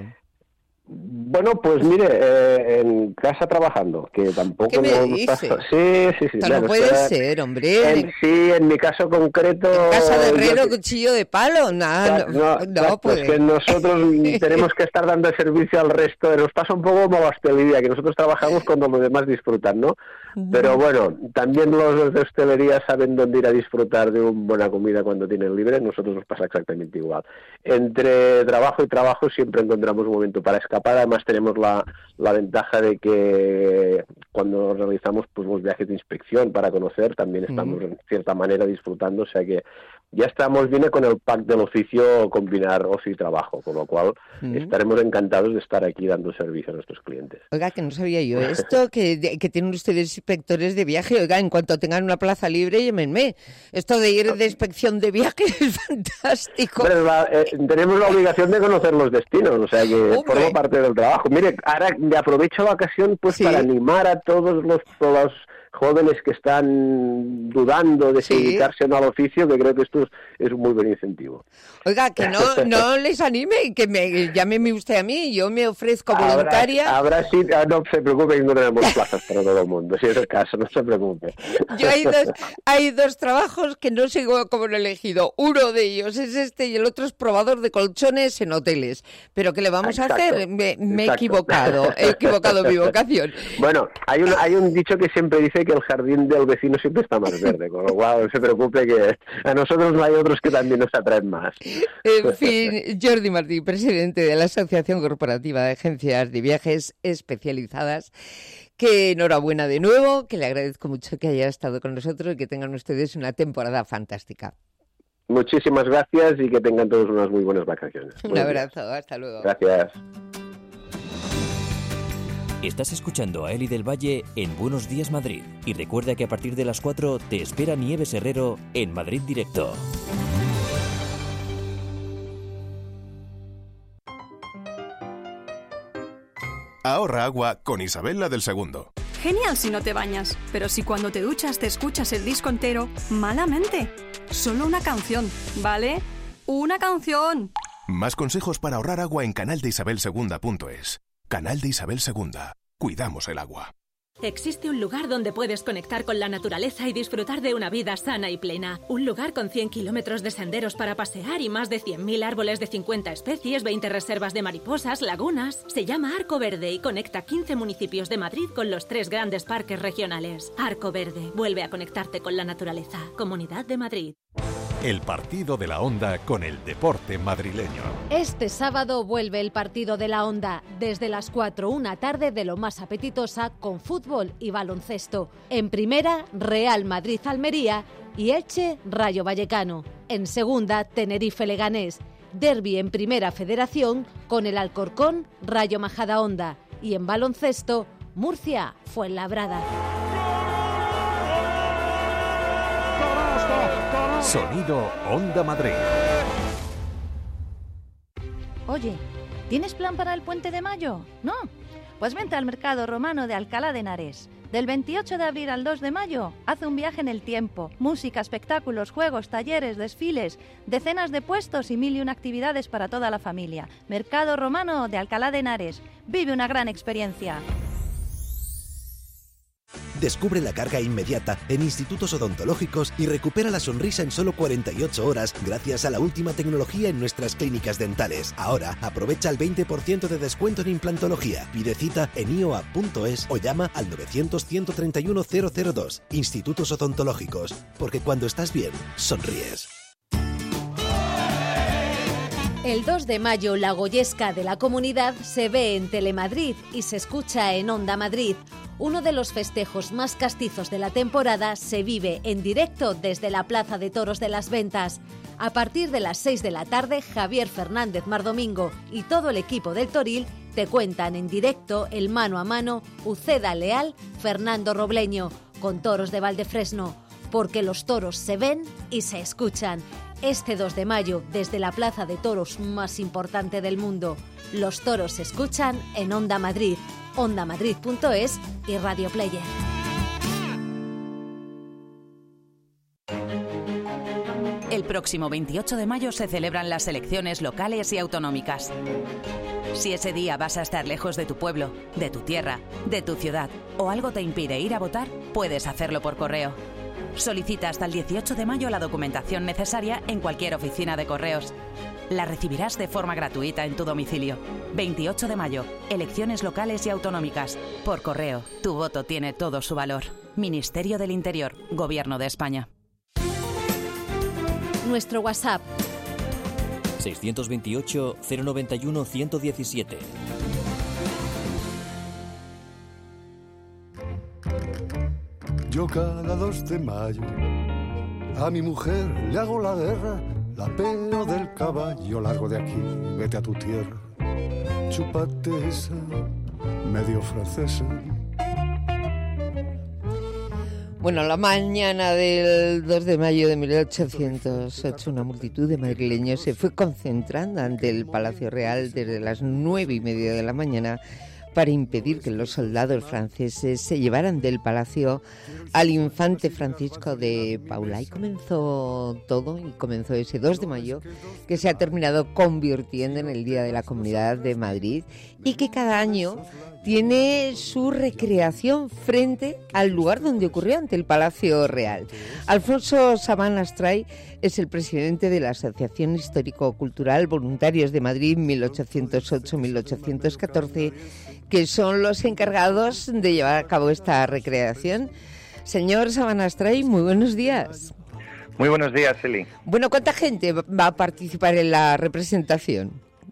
[SPEAKER 23] Bueno, pues mire, eh, en casa trabajando, que tampoco...
[SPEAKER 2] ¿Qué me
[SPEAKER 23] no
[SPEAKER 2] dice?
[SPEAKER 23] Pasa... Sí, sí, sí.
[SPEAKER 2] Esto
[SPEAKER 23] claro,
[SPEAKER 2] no puede
[SPEAKER 23] está...
[SPEAKER 2] ser, hombre.
[SPEAKER 23] En, sí, en mi caso concreto...
[SPEAKER 2] En casa de herrero,
[SPEAKER 23] yo...
[SPEAKER 2] cuchillo de palo, nada,
[SPEAKER 23] no,
[SPEAKER 2] no,
[SPEAKER 23] no,
[SPEAKER 2] no puede.
[SPEAKER 23] Es que nosotros tenemos que estar dando servicio al resto, nos pasa un poco como la hostelería, que nosotros trabajamos cuando los demás disfrutan, ¿no? Pero bueno, también los de hostelería saben dónde ir a disfrutar de una buena comida cuando tienen libre, nosotros nos pasa exactamente igual. Entre trabajo y trabajo siempre encontramos un momento para escapar, además tenemos la, la ventaja de que cuando realizamos pues los viajes de inspección para conocer, también estamos uh-huh. en cierta manera disfrutando, o sea que ya estamos, viene con el pack del oficio combinar ocio y trabajo, con lo cual uh-huh. estaremos encantados de estar aquí dando servicio a nuestros clientes.
[SPEAKER 2] Oiga, que no sabía yo esto, que, que tienen ustedes inspectores de viaje, oiga, en cuanto tengan una plaza libre, llámenme. Esto de ir de inspección de viaje es fantástico.
[SPEAKER 23] Pero la, eh, tenemos la obligación de conocer los destinos, o sea que Hombre. forma parte del trabajo. Mire, ahora aprovecho la ocasión pues ¿Sí? para animar a todos los... Todos los jóvenes que están dudando de si ¿Sí? dedicarse o no al oficio, que creo que esto es, es un muy buen incentivo.
[SPEAKER 2] Oiga, que no no les anime, que me llámeme usted a mí, yo me ofrezco voluntaria.
[SPEAKER 23] Habrá, habrá sí, no se preocupe, que no tenemos plazas para todo el mundo, si es el caso, no se preocupe.
[SPEAKER 2] Yo hay dos, hay dos trabajos que no sé cómo lo he elegido, uno de ellos es este y el otro es probador de colchones en hoteles, pero ¿qué le vamos Exacto. a hacer? Me, me he equivocado, he equivocado mi vocación.
[SPEAKER 23] Bueno, hay un, hay un dicho que siempre dice que el jardín del vecino siempre está más verde, con lo cual no se preocupe que a nosotros no hay otros que también nos atraen más.
[SPEAKER 2] En fin, Jordi Martí, presidente de la Asociación Corporativa de Agencias de Viajes Especializadas, que enhorabuena de nuevo, que le agradezco mucho que haya estado con nosotros y que tengan ustedes una temporada fantástica.
[SPEAKER 23] Muchísimas gracias y que tengan todos unas muy buenas vacaciones.
[SPEAKER 2] Un abrazo, hasta luego.
[SPEAKER 23] Gracias.
[SPEAKER 1] Estás escuchando a Eli del Valle en Buenos Días Madrid. Y recuerda que a partir de las cuatro te espera Nieves Herrero en Madrid Directo.
[SPEAKER 4] Ahorra agua con Isabel la del Segundo.
[SPEAKER 5] Genial si no te bañas, pero si cuando te duchas te escuchas el disco entero, malamente. Solo una canción, ¿vale? ¡Una canción!
[SPEAKER 4] Más consejos para ahorrar agua en canal de isabel segunda punto es. Canal de Isabel Segunda. Cuidamos el agua.
[SPEAKER 7] Existe un lugar donde puedes conectar con la naturaleza y disfrutar de una vida sana y plena. Un lugar con cien kilómetros de senderos para pasear y más de cien mil árboles de cincuenta especies, veinte reservas de mariposas, lagunas. Se llama Arco Verde y conecta quince municipios de Madrid con los tres grandes parques regionales. Arco Verde. Vuelve a conectarte con la naturaleza. Comunidad de Madrid.
[SPEAKER 4] El partido de la Onda con el deporte madrileño.
[SPEAKER 17] Este sábado vuelve el partido de la Onda. Desde las cuatro, una tarde de lo más apetitosa con fútbol y baloncesto. En primera, Real Madrid-Almería y Elche Rayo Vallecano. En segunda, Tenerife-Leganés. Derbi en primera federación con el Alcorcón Rayo Majadahonda. Y en baloncesto, Murcia Fuenlabrada.
[SPEAKER 4] Sonido Onda Madrid.
[SPEAKER 15] Oye, ¿tienes plan para el Puente de Mayo? ¿No? Pues vente al Mercado Romano de Alcalá de Henares. Del veintiocho de abril al dos de mayo, hace un viaje en el tiempo. Música, espectáculos, juegos, talleres, desfiles, decenas de puestos y mil y una actividades para toda la familia. Mercado Romano de Alcalá de Henares. Vive una gran experiencia.
[SPEAKER 6] Descubre la carga inmediata en institutos odontológicos y recupera la sonrisa en solo cuarenta y ocho horas gracias a la última tecnología en nuestras clínicas dentales. Ahora aprovecha el veinte por ciento de descuento en implantología. Pide cita en i o a punto es o llama al novecientos, ciento treinta y uno, cero cero dos. Institutos odontológicos, porque cuando estás bien, sonríes.
[SPEAKER 17] El dos de mayo, la Goyesca de la Comunidad se ve en Telemadrid y se escucha en Onda Madrid. Uno de los festejos más castizos de la temporada se vive en directo desde la Plaza de Toros de las Ventas. A partir de las seis de la tarde, Javier Fernández Mardomingo y todo el equipo del Toril te cuentan en directo el mano a mano Uceda Leal, Fernando Robleño, con toros de Valdefresno, porque los toros se ven y se escuchan. Este dos de mayo, desde la plaza de toros más importante del mundo, los toros se escuchan en Onda Madrid, onda madrid punto es y Radio Player.
[SPEAKER 16] El próximo veintiocho de mayo se celebran las elecciones locales y autonómicas. Si ese día vas a estar lejos de tu pueblo, de tu tierra, de tu ciudad o algo te impide ir a votar, puedes hacerlo por correo. Solicita hasta el dieciocho de mayo la documentación necesaria en cualquier oficina de correos. La recibirás de forma gratuita en tu domicilio. veintiocho de mayo, elecciones locales y autonómicas. Por correo, tu voto tiene todo su valor. Ministerio del Interior, Gobierno de España.
[SPEAKER 17] Nuestro WhatsApp
[SPEAKER 1] seiscientos veintiocho, cero noventa y uno, ciento diecisiete.
[SPEAKER 9] Yo cada dos de mayo a mi mujer le hago la guerra, la pelo del caballo, largo de aquí, vete a tu tierra, chúpate esa medio francesa.
[SPEAKER 2] Bueno, la mañana del dos de mayo de mil ochocientos ocho, una multitud de madrileños se fue concentrando ante el Palacio Real desde las nueve y media de la mañana para impedir que los soldados franceses se llevaran del palacio al infante Francisco de Paula. Y comenzó todo, y comenzó ese dos de mayo, que se ha terminado convirtiendo en el Día de la Comunidad de Madrid y que cada año tiene su recreación frente al lugar donde ocurrió, ante el Palacio Real. Alfonso Sabán Astray es el presidente de la Asociación Histórico-Cultural Voluntarios de Madrid mil ochocientos ocho a mil ochocientos catorce, que son los encargados de llevar a cabo esta recreación. Señor Sabán Astray, muy buenos días.
[SPEAKER 10] Muy buenos días, Eli.
[SPEAKER 2] Bueno, ¿cuánta gente va a participar en la representación?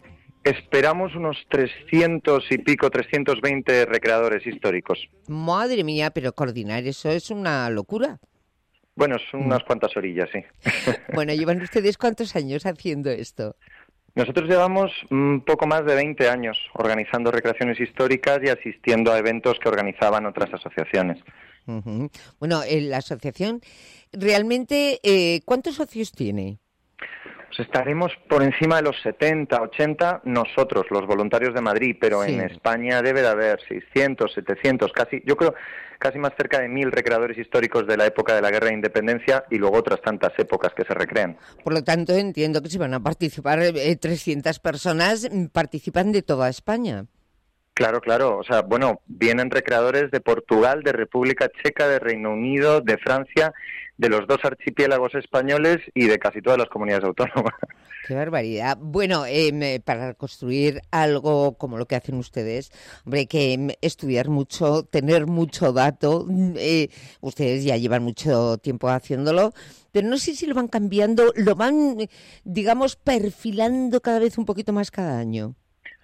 [SPEAKER 10] Esperamos unos trescientos y pico, trescientos veinte recreadores históricos.
[SPEAKER 2] Madre mía, pero coordinar eso es una locura.
[SPEAKER 10] Bueno, son unas cuantas orillas, sí.
[SPEAKER 2] Bueno, ¿llevan ustedes cuántos años haciendo esto?
[SPEAKER 10] Nosotros llevamos un poco más de veinte años organizando recreaciones históricas y asistiendo a eventos que organizaban otras asociaciones.
[SPEAKER 2] Uh-huh. Bueno, eh, la asociación, realmente, eh, ¿cuántos socios tiene?
[SPEAKER 10] Pues estaremos por encima de los setenta, ochenta nosotros, los voluntarios de Madrid, pero sí. En España debe de haber seiscientos, setecientos, casi, yo creo, casi más cerca de mil recreadores históricos de la época de la Guerra de Independencia y luego otras tantas épocas que se recrean.
[SPEAKER 2] Por lo tanto, entiendo que si van a participar eh, trescientas personas, participan de toda España.
[SPEAKER 10] Claro, claro. O sea, bueno, vienen recreadores de Portugal, de República Checa, de Reino Unido, de Francia, de los dos archipiélagos españoles y de casi todas las comunidades autónomas.
[SPEAKER 2] ¡Qué barbaridad! Bueno, eh, para construir algo como lo que hacen ustedes, hombre, hay que estudiar mucho, tener mucho dato. Eh, ustedes ya llevan mucho tiempo haciéndolo, pero no sé si lo van cambiando, lo van, digamos, perfilando cada vez un poquito más cada año.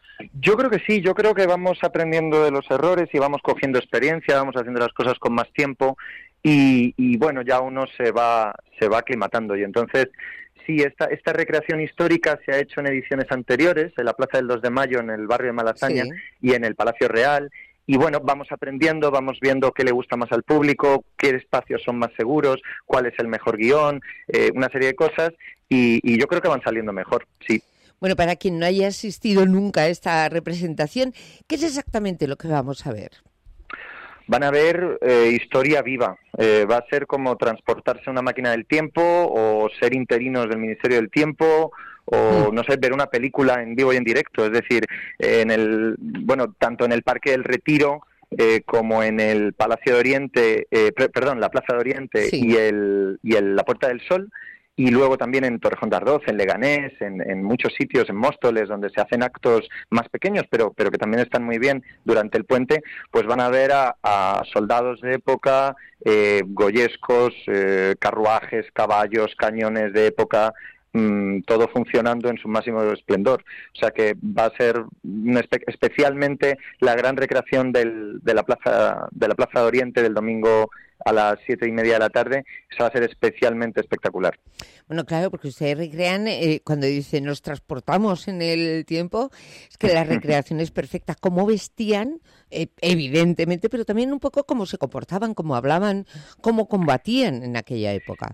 [SPEAKER 10] Yo creo que sí, yo creo que vamos aprendiendo de los errores y vamos cogiendo experiencia, vamos haciendo las cosas con más tiempo y, y bueno, ya uno se va se va aclimatando y entonces sí, esta esta recreación histórica se ha hecho en ediciones anteriores, en la Plaza del dos de mayo, en el barrio de Malasaña sí. Y en el Palacio Real y bueno, vamos aprendiendo, vamos viendo qué le gusta más al público, qué espacios son más seguros, cuál es el mejor guión, eh, una serie de cosas y, y yo creo que van saliendo mejor, sí.
[SPEAKER 2] Bueno, para quien no haya asistido nunca a esta representación, ¿qué es exactamente lo que vamos a ver?
[SPEAKER 10] Van a ver eh, historia viva. Eh, va a ser como transportarse a una máquina del tiempo o ser interinos del Ministerio del Tiempo o, mm. no sé, ver una película en vivo y en directo. Es decir, eh, en el bueno, tanto en el Parque del Retiro eh, como en el Palacio de Oriente, eh, pre- perdón, la Plaza de Oriente
[SPEAKER 2] Sí.
[SPEAKER 10] y el y el, la Puerta del Sol, y luego también en Torrejón de Ardoz, en Leganés, en, en muchos sitios, en Móstoles, donde se hacen actos más pequeños, pero, pero que también están muy bien durante el puente, pues van a ver a, a soldados de época, eh, goyescos, eh, carruajes, caballos, cañones de época, mmm, todo funcionando en su máximo esplendor. O sea que va a ser una espe- especialmente la gran recreación del, de la plaza de la Plaza de Oriente del domingo a las siete y media de la tarde. Eso va a ser especialmente espectacular.
[SPEAKER 2] Bueno, claro, porque ustedes recrean, eh, cuando dicen nos transportamos en el tiempo, es que la recreación es perfecta. Cómo vestían, eh, evidentemente, pero también un poco cómo se comportaban, cómo hablaban, cómo combatían en aquella época.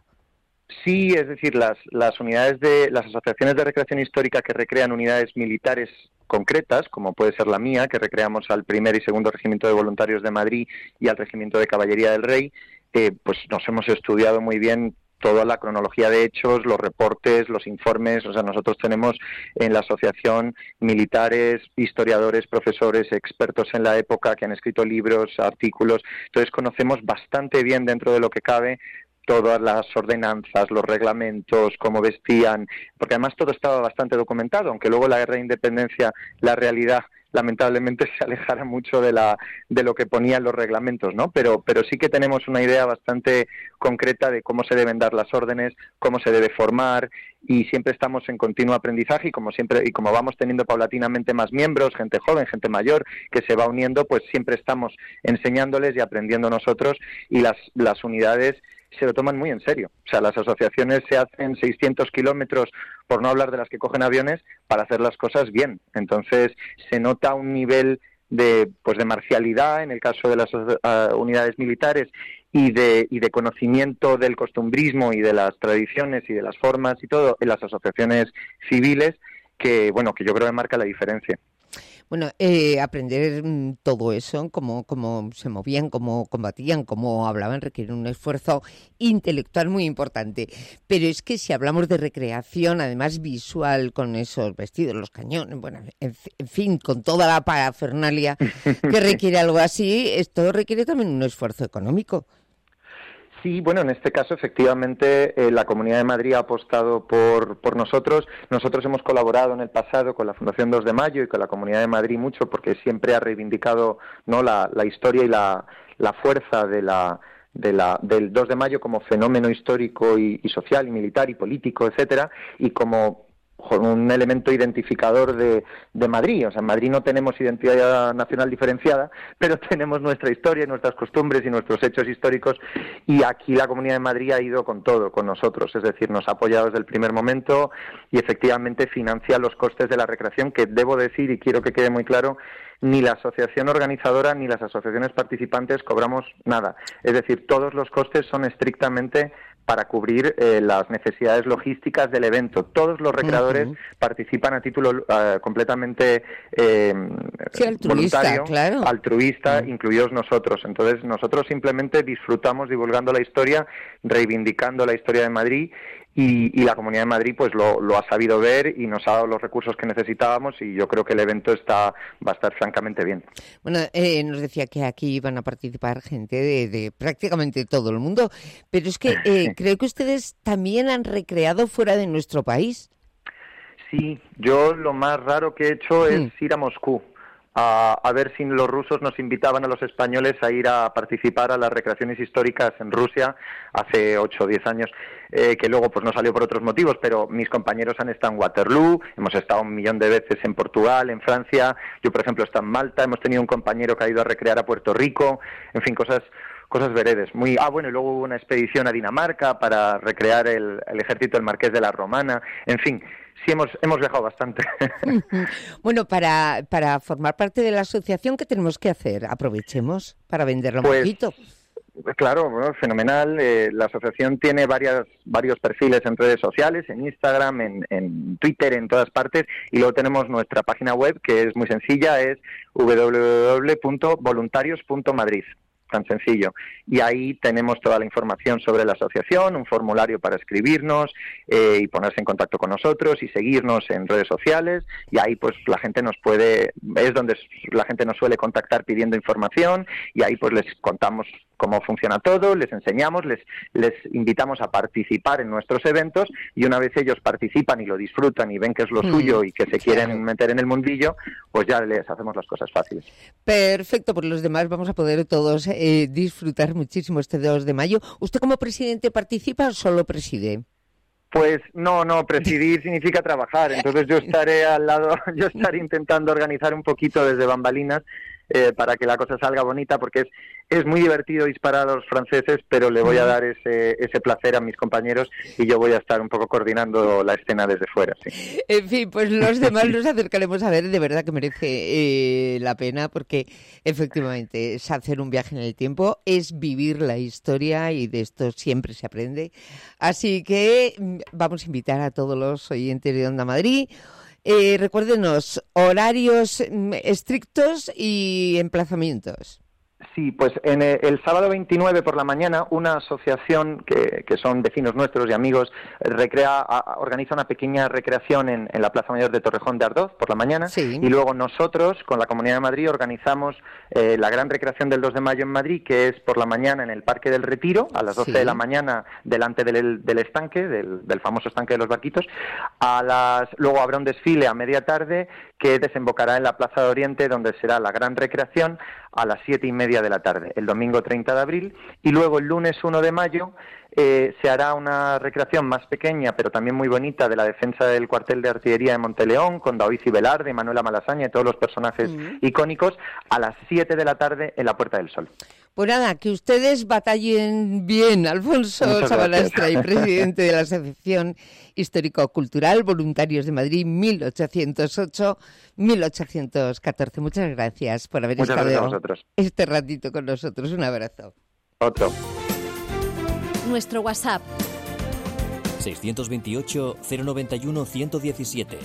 [SPEAKER 10] Sí, es decir, las, las unidades de las asociaciones de recreación histórica que recrean unidades militares concretas, como puede ser la mía, que recreamos al primer y segundo Regimiento de Voluntarios de Madrid y al Regimiento de Caballería del Rey, eh, pues nos hemos estudiado muy bien toda la cronología de hechos, los reportes, los informes. O sea, nosotros tenemos en la asociación militares, historiadores, profesores, expertos en la época que han escrito libros, artículos. Entonces conocemos bastante bien, dentro de lo que cabe, todas las ordenanzas, los reglamentos, cómo vestían, porque además todo estaba bastante documentado, aunque luego la guerra de independencia, la realidad lamentablemente se alejara mucho de la de lo que ponían los reglamentos, ¿no? Pero pero sí que tenemos una idea bastante concreta de cómo se deben dar las órdenes, cómo se debe formar, y siempre estamos en continuo aprendizaje, y como siempre y como vamos teniendo paulatinamente más miembros, gente joven, gente mayor que se va uniendo, pues siempre estamos enseñándoles y aprendiendo nosotros, y las las unidades se lo toman muy en serio. O sea, las asociaciones se hacen seiscientos kilómetros, por no hablar de las que cogen aviones, para hacer las cosas bien. Entonces, se nota un nivel de pues de marcialidad en el caso de las uh, unidades militares, y de y de conocimiento del costumbrismo y de las tradiciones y de las formas y todo en las asociaciones civiles, que bueno, que yo creo que marca la diferencia.
[SPEAKER 2] Bueno, eh, aprender mm, todo eso, cómo, cómo se movían, cómo combatían, cómo hablaban, requiere un esfuerzo intelectual muy importante. Pero es que si hablamos de recreación, además visual, con esos vestidos, los cañones, bueno, en, en fin, con toda la parafernalia que requiere algo así, esto requiere también un esfuerzo económico.
[SPEAKER 10] Sí, bueno, en este caso efectivamente eh, la Comunidad de Madrid ha apostado por, por nosotros. Nosotros hemos colaborado en el pasado con la Fundación dos de Mayo y con la Comunidad de Madrid mucho, porque siempre ha reivindicado, ¿no?, la, la historia y la, la fuerza de la, de la, del dos de Mayo como fenómeno histórico y, y social y militar y político, etcétera, y como un elemento identificador de, de Madrid. O sea, en Madrid no tenemos identidad nacional diferenciada, pero tenemos nuestra historia, nuestras costumbres y nuestros hechos históricos, y aquí la Comunidad de Madrid ha ido con todo, con nosotros, es decir, nos ha apoyado desde el primer momento y efectivamente financia los costes de la recreación, que debo decir, y quiero que quede muy claro, ni la asociación organizadora ni las asociaciones participantes cobramos nada. Es decir, todos los costes son estrictamente para cubrir eh, las necesidades logísticas del evento. Todos los recreadores uh-huh. participan a título uh, completamente eh,
[SPEAKER 2] sí, altruista,
[SPEAKER 10] voluntario,
[SPEAKER 2] claro.
[SPEAKER 10] altruista,
[SPEAKER 2] uh-huh.
[SPEAKER 10] incluidos nosotros. Entonces, nosotros simplemente disfrutamos divulgando la historia, reivindicando la historia de Madrid, y, y la Comunidad de Madrid pues lo, lo ha sabido ver y nos ha dado los recursos que necesitábamos, y yo creo que el evento está va a estar francamente bien.
[SPEAKER 2] Bueno, eh, nos decía que aquí van a participar gente de, de prácticamente todo el mundo, pero es que eh, creo que ustedes también han recreado fuera de nuestro país.
[SPEAKER 10] Sí, yo lo más raro que he hecho es ir a Moscú. A, a ver si los rusos nos invitaban a los españoles a ir a participar a las recreaciones históricas en Rusia hace ocho o diez años, eh, que luego pues no salió por otros motivos, pero mis compañeros han estado en Waterloo, hemos estado un millón de veces en Portugal, en Francia, yo por ejemplo he estado en Malta, hemos tenido un compañero que ha ido a recrear a Puerto Rico, en fin, cosas cosas veredes. Muy Ah, bueno, y luego hubo una expedición a Dinamarca para recrear el, el ejército del Marqués de la Romana, en fin, sí hemos hemos viajado bastante.
[SPEAKER 2] Bueno, para, para formar parte de la asociación, ¿qué tenemos que hacer? Aprovechemos para venderlo un
[SPEAKER 10] pues,
[SPEAKER 2] poquito.
[SPEAKER 10] Claro, bueno, fenomenal. Eh, la asociación tiene varias varios perfiles en redes sociales, en Instagram, en, en Twitter, en todas partes, y luego tenemos nuestra página web, que es muy sencilla, es doble u doble u doble u punto voluntarios punto madrid. tan sencillo. Y ahí tenemos toda la información sobre la asociación, un formulario para escribirnos eh, y ponerse en contacto con nosotros y seguirnos en redes sociales, y ahí pues la gente nos puede, es donde la gente nos suele contactar pidiendo información, y ahí pues les contamos cómo funciona todo, les enseñamos, les, les invitamos a participar en nuestros eventos, y una vez ellos participan y lo disfrutan y ven que es lo mm, suyo y que se quieren claro. meter en el mundillo, pues ya les hacemos las cosas fáciles.
[SPEAKER 2] Perfecto, por los demás vamos a poder todos eh, disfrutar muchísimo este dos de mayo. ¿Usted como presidente participa o solo preside?
[SPEAKER 10] Pues no, no, presidir significa trabajar, entonces yo estaré al lado, yo estaré intentando organizar un poquito desde bambalinas eh, para que la cosa salga bonita, porque es es muy divertido disparar a los franceses, pero le voy a dar ese ese placer a mis compañeros y yo voy a estar un poco coordinando la escena desde fuera. Sí.
[SPEAKER 2] En fin, pues los demás nos acercaremos a ver, de verdad que merece eh, la pena, porque efectivamente es hacer un viaje en el tiempo, es vivir la historia y de esto siempre se aprende. Así que vamos a invitar a todos los oyentes de Onda Madrid. Eh, recuérdenos, horarios estrictos y emplazamientos.
[SPEAKER 10] Sí, pues en el, el sábado veintinueve por la mañana una asociación que, que son vecinos nuestros y amigos recrea, a, organiza una pequeña recreación en, en la Plaza Mayor de Torrejón de Ardoz por la mañana, sí. Y luego nosotros con la Comunidad de Madrid organizamos eh, la gran recreación del dos de mayo en Madrid, que es por la mañana en el Parque del Retiro a las doce sí. de la mañana delante del, del estanque, del, del famoso estanque de los barquitos. A las, luego habrá un desfile a media tarde que desembocará en la Plaza de Oriente, donde será la gran recreación a las siete y media de la tarde, el domingo treinta de abril, y luego el lunes uno de mayo eh, se hará una recreación más pequeña, pero también muy bonita, de la defensa del cuartel de artillería de Monteleón, con Daoiz y Velarde, Manuela Malasaña y todos los personajes uh-huh. icónicos, a las siete de la tarde en la Puerta del Sol.
[SPEAKER 2] Pues nada, que ustedes batallen bien. Alfonso Sabanastray, presidente de la Asociación Histórico-Cultural Voluntarios de Madrid mil ochocientos ocho a mil ochocientos catorce. Muchas gracias por haber
[SPEAKER 10] Muchas
[SPEAKER 2] estado este ratito con nosotros. Un abrazo.
[SPEAKER 10] Otro.
[SPEAKER 17] Nuestro WhatsApp.
[SPEAKER 1] seiscientos veintiocho, cero noventa y uno, ciento diecisiete.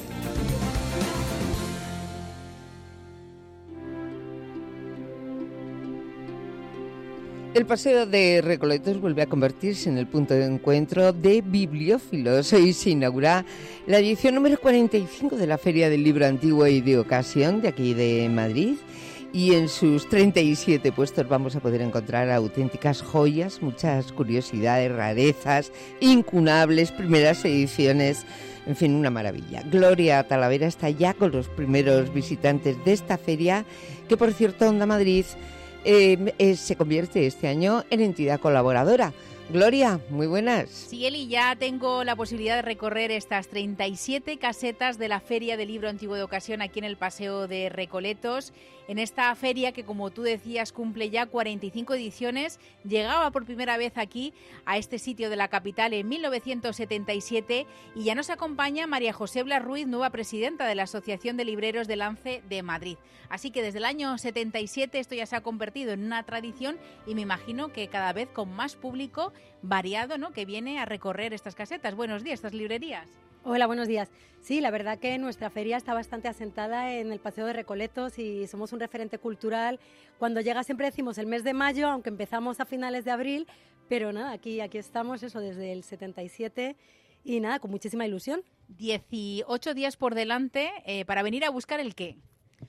[SPEAKER 2] El Paseo de Recoletos vuelve a convertirse en el punto de encuentro de bibliófilos. Hoy se inaugura la edición número cuarenta y cinco de la Feria del Libro Antiguo y de Ocasión de aquí de Madrid. Y en sus treinta y siete puestos vamos a poder encontrar auténticas joyas, muchas curiosidades, rarezas, incunables, primeras ediciones, en fin, una maravilla. Gloria Talavera está ya con los primeros visitantes de esta feria, que por cierto Onda Madrid eh, eh, se convierte este año en entidad colaboradora. Gloria, muy buenas.
[SPEAKER 3] Sí, Eli, ya tengo la posibilidad de recorrer estas treinta y siete casetas de la Feria del Libro Antiguo de Ocasión aquí en el Paseo de Recoletos. En esta feria que, como tú decías, cumple ya cuarenta y cinco ediciones, llegaba por primera vez aquí a este sitio de la capital en mil novecientos setenta y siete y ya nos acompaña María José Blas Ruiz, nueva presidenta de la Asociación de Libreros de Lance de Madrid. Así que desde el año setenta y siete esto ya se ha convertido en una tradición y me imagino que cada vez con más público variado, ¿no?, que viene a recorrer estas casetas. Buenos días, estas librerías.
[SPEAKER 11] Hola, buenos días. Sí, la verdad que nuestra feria está bastante asentada en el Paseo de Recoletos y somos un referente cultural. Cuando llega siempre decimos el mes de mayo, aunque empezamos a finales de abril, pero nada, aquí, aquí estamos, eso, desde el setenta y siete y nada, con muchísima ilusión.
[SPEAKER 3] dieciocho días por delante eh, para venir a buscar el qué.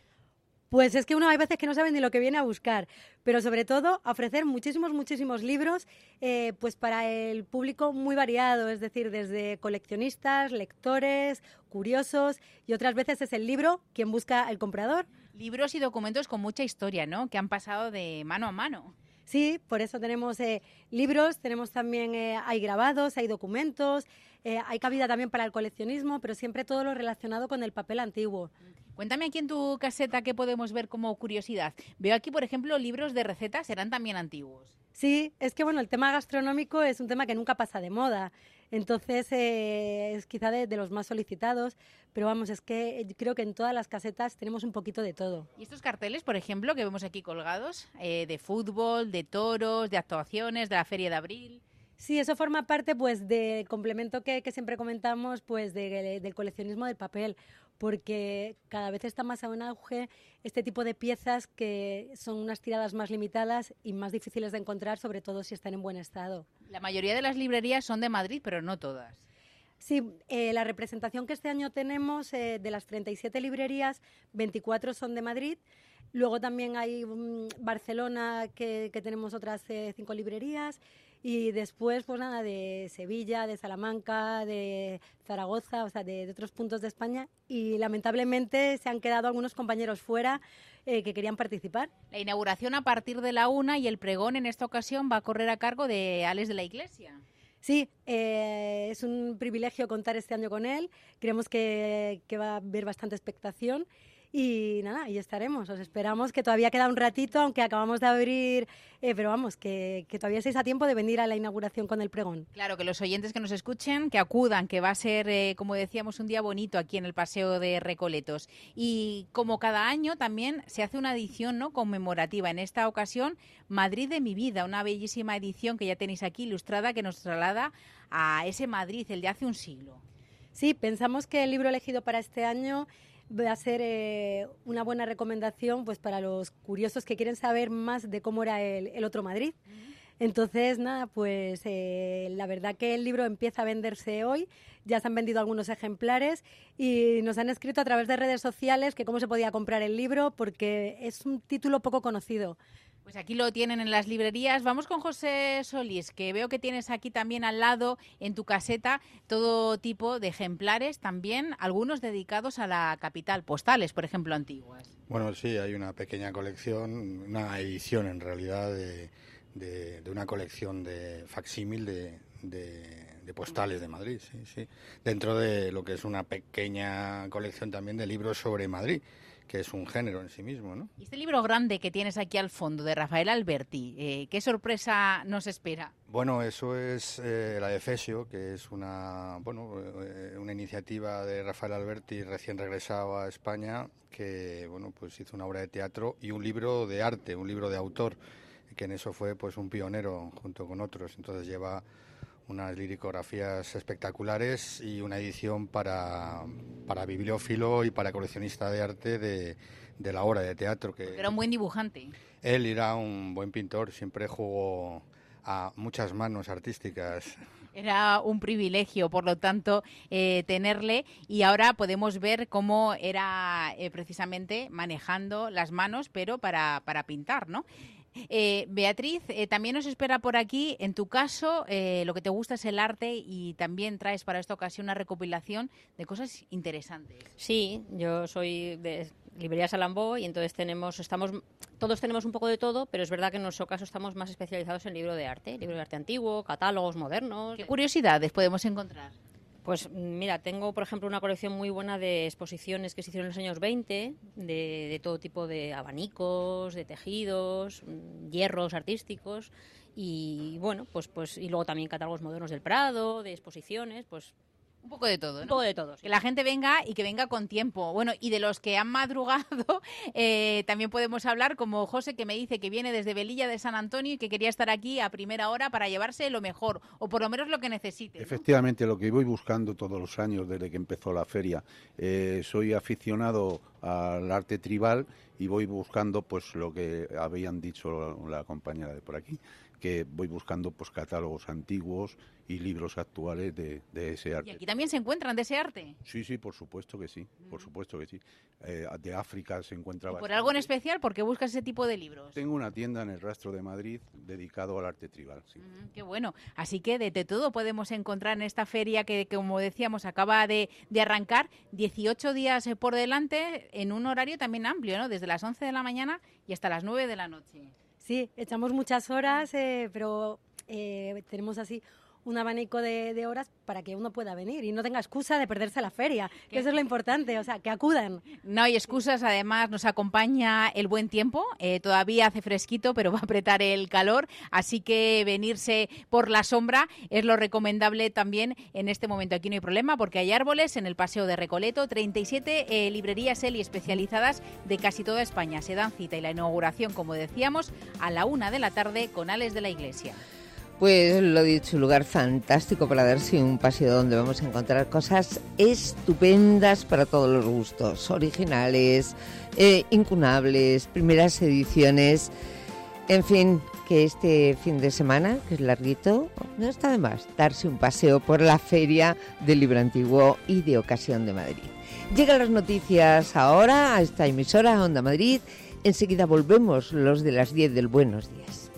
[SPEAKER 11] Pues es que uno hay veces que no sabe ni lo que viene a buscar, pero sobre todo a ofrecer muchísimos, muchísimos libros eh, pues para el público muy variado, es decir, desde coleccionistas, lectores, curiosos, y otras veces es el libro quien busca el comprador.
[SPEAKER 3] Libros y documentos con mucha historia, ¿no?, que han pasado de mano a mano.
[SPEAKER 11] Sí, por eso tenemos eh, libros, tenemos también, eh, hay grabados, hay documentos, eh, hay cabida también para el coleccionismo, pero siempre todo lo relacionado con el papel antiguo.
[SPEAKER 3] Cuéntame aquí en tu caseta qué podemos ver como curiosidad. Veo aquí, por ejemplo, libros de recetas, ¿serán también antiguos?
[SPEAKER 11] Sí, es que bueno, el tema gastronómico es un tema que nunca pasa de moda, entonces eh, es quizá de, de los más solicitados, pero vamos, es que creo que en todas las casetas tenemos un poquito de todo.
[SPEAKER 3] ¿Y estos carteles, por ejemplo, que vemos aquí colgados, eh, de fútbol, de toros, de actuaciones, de la Feria de Abril?
[SPEAKER 11] Sí, eso forma parte pues del complemento que, que siempre comentamos pues de, de, del coleccionismo del papel, porque cada vez está más en auge este tipo de piezas que son unas tiradas más limitadas y más difíciles de encontrar, sobre todo si están en buen estado.
[SPEAKER 3] La mayoría de las librerías son de Madrid, pero no todas.
[SPEAKER 11] Sí, eh, la representación que este año tenemos, eh, de las treinta y siete librerías, veinticuatro son de Madrid. Luego también hay um, Barcelona, que, que tenemos otras eh, cinco librerías. Y después, pues nada, de Sevilla, de Salamanca, de Zaragoza, o sea, de, de otros puntos de España. Y lamentablemente se han quedado algunos compañeros fuera eh, que querían participar.
[SPEAKER 3] La inauguración a partir de la una y el pregón en esta ocasión va a correr a cargo de Alex de la Iglesia.
[SPEAKER 11] Sí, eh, es un privilegio contar este año con él. Creemos que, que va a haber bastante expectación. Y nada, ahí estaremos. Os esperamos, que todavía queda un ratito, aunque acabamos de abrir, eh, pero vamos, que, que todavía estáis a tiempo de venir a la inauguración con el pregón.
[SPEAKER 3] Claro, que los oyentes que nos escuchen, que acudan, que va a ser, eh, como decíamos, un día bonito aquí en el Paseo de Recoletos. Y como cada año también se hace una edición, ¿no?, conmemorativa. En esta ocasión, Madrid de mi vida, una bellísima edición que ya tenéis aquí ilustrada, que nos traslada a ese Madrid, el de hace un siglo.
[SPEAKER 11] Sí, pensamos que el libro elegido para este año va a ser eh, una buena recomendación, pues, para los curiosos que quieren saber más de cómo era el, el otro Madrid. Uh-huh. Entonces, nada, pues eh, la verdad que el libro empieza a venderse hoy, ya se han vendido algunos ejemplares y nos han escrito a través de redes sociales que cómo se podía comprar el libro, porque es un título poco conocido.
[SPEAKER 3] Pues aquí lo tienen en las librerías. Vamos con José Solís, que veo que tienes aquí también al lado, en tu caseta, todo tipo de ejemplares, también algunos dedicados a la capital, postales, por ejemplo, antiguas.
[SPEAKER 8] Bueno, sí, hay una pequeña colección, una edición en realidad de, de, de una colección de facsímil de, de, de postales de Madrid, sí, sí, dentro de lo que es una pequeña colección también de libros sobre Madrid, que es un género en sí mismo, ¿no?
[SPEAKER 3] Y este libro grande que tienes aquí al fondo, de Rafael Alberti, eh, ¿qué sorpresa nos espera?
[SPEAKER 8] Bueno, eso es eh, la de Fesio, que es una, bueno, eh, una iniciativa de Rafael Alberti, recién regresado a España, que, bueno, pues hizo una obra de teatro y un libro de arte, un libro de autor, que en eso fue, pues, un pionero junto con otros. Entonces lleva unas liricografías espectaculares y una edición para, para bibliófilo y para coleccionista de arte de, de la obra de teatro. Que
[SPEAKER 3] era un buen dibujante.
[SPEAKER 8] Él era un buen pintor, siempre jugó a muchas manos artísticas.
[SPEAKER 3] Era un privilegio, por lo tanto, eh, tenerle, y ahora podemos ver cómo era eh, precisamente manejando las manos, pero para, para pintar, ¿no? Eh, Beatriz, eh, también nos espera por aquí, en tu caso, eh, lo que te gusta es el arte y también traes para esta ocasión una recopilación de cosas interesantes.
[SPEAKER 12] Sí, yo soy de Librería Salambó y entonces tenemos, estamos, todos tenemos un poco de todo, pero es verdad que en nuestro caso estamos más especializados en libro de arte, libro de arte antiguo, catálogos modernos.
[SPEAKER 3] ¿Qué curiosidades podemos encontrar?
[SPEAKER 12] Pues mira, tengo por ejemplo una colección muy buena de exposiciones que se hicieron en los años veinte, de, de todo tipo de abanicos, de tejidos, hierros artísticos y bueno, pues pues y luego también catálogos modernos del Prado, de exposiciones, pues
[SPEAKER 3] un poco de todo, ¿no?
[SPEAKER 12] Un poco de todo, sí.
[SPEAKER 3] Que la gente venga y que venga con tiempo. Bueno, y de los que han madrugado, eh, también podemos hablar, como José, que me dice que viene desde Velilla de San Antonio y que quería estar aquí a primera hora para llevarse lo mejor, o por lo menos lo que necesite, ¿no?
[SPEAKER 13] Efectivamente, lo que voy buscando todos los años desde que empezó la feria. Eh, soy aficionado al arte tribal y voy buscando pues lo que habían dicho la, la compañera de por aquí, que voy buscando pues catálogos antiguos y libros actuales de, de ese arte.
[SPEAKER 3] ¿Y aquí también se encuentran de ese arte?
[SPEAKER 13] Sí, sí, por supuesto que sí, por supuesto que sí. Eh, de África se encuentra bastante.
[SPEAKER 3] ¿Por algo en especial? ¿Por qué buscas ese tipo de libros?
[SPEAKER 13] Tengo una tienda en el Rastro de Madrid dedicado al arte tribal, sí.
[SPEAKER 3] Mm, qué bueno. Así que de, de todo podemos encontrar en esta feria que, que como decíamos, acaba de, de arrancar, dieciocho días por delante, en un horario también amplio, ¿no? Desde las once de la mañana y hasta las nueve de la noche.
[SPEAKER 11] Sí, echamos muchas horas, eh, pero eh, tenemos así un abanico de, de horas para que uno pueda venir y no tenga excusa de perderse la feria, que eso es lo importante, o sea, que acudan.
[SPEAKER 3] No hay excusas, además nos acompaña el buen tiempo, eh, todavía hace fresquito, pero va a apretar el calor, así que venirse por la sombra es lo recomendable también en este momento. Aquí no hay problema porque hay árboles en el Paseo de Recoleto, treinta y siete eh, librerías Eli especializadas de casi toda España. Se dan cita y la inauguración, como decíamos, a la una de la tarde con Alex de la Iglesia.
[SPEAKER 2] Pues lo dicho, un lugar fantástico para darse un paseo donde vamos a encontrar cosas estupendas para todos los gustos, originales, eh, incunables, primeras ediciones, en fin, que este fin de semana, que es larguito, no está de más darse un paseo por la Feria del Libro Antiguo y de Ocasión de Madrid. Llegan las noticias ahora a esta emisora Onda Madrid. Enseguida volvemos, los de las diez del Buenos Días.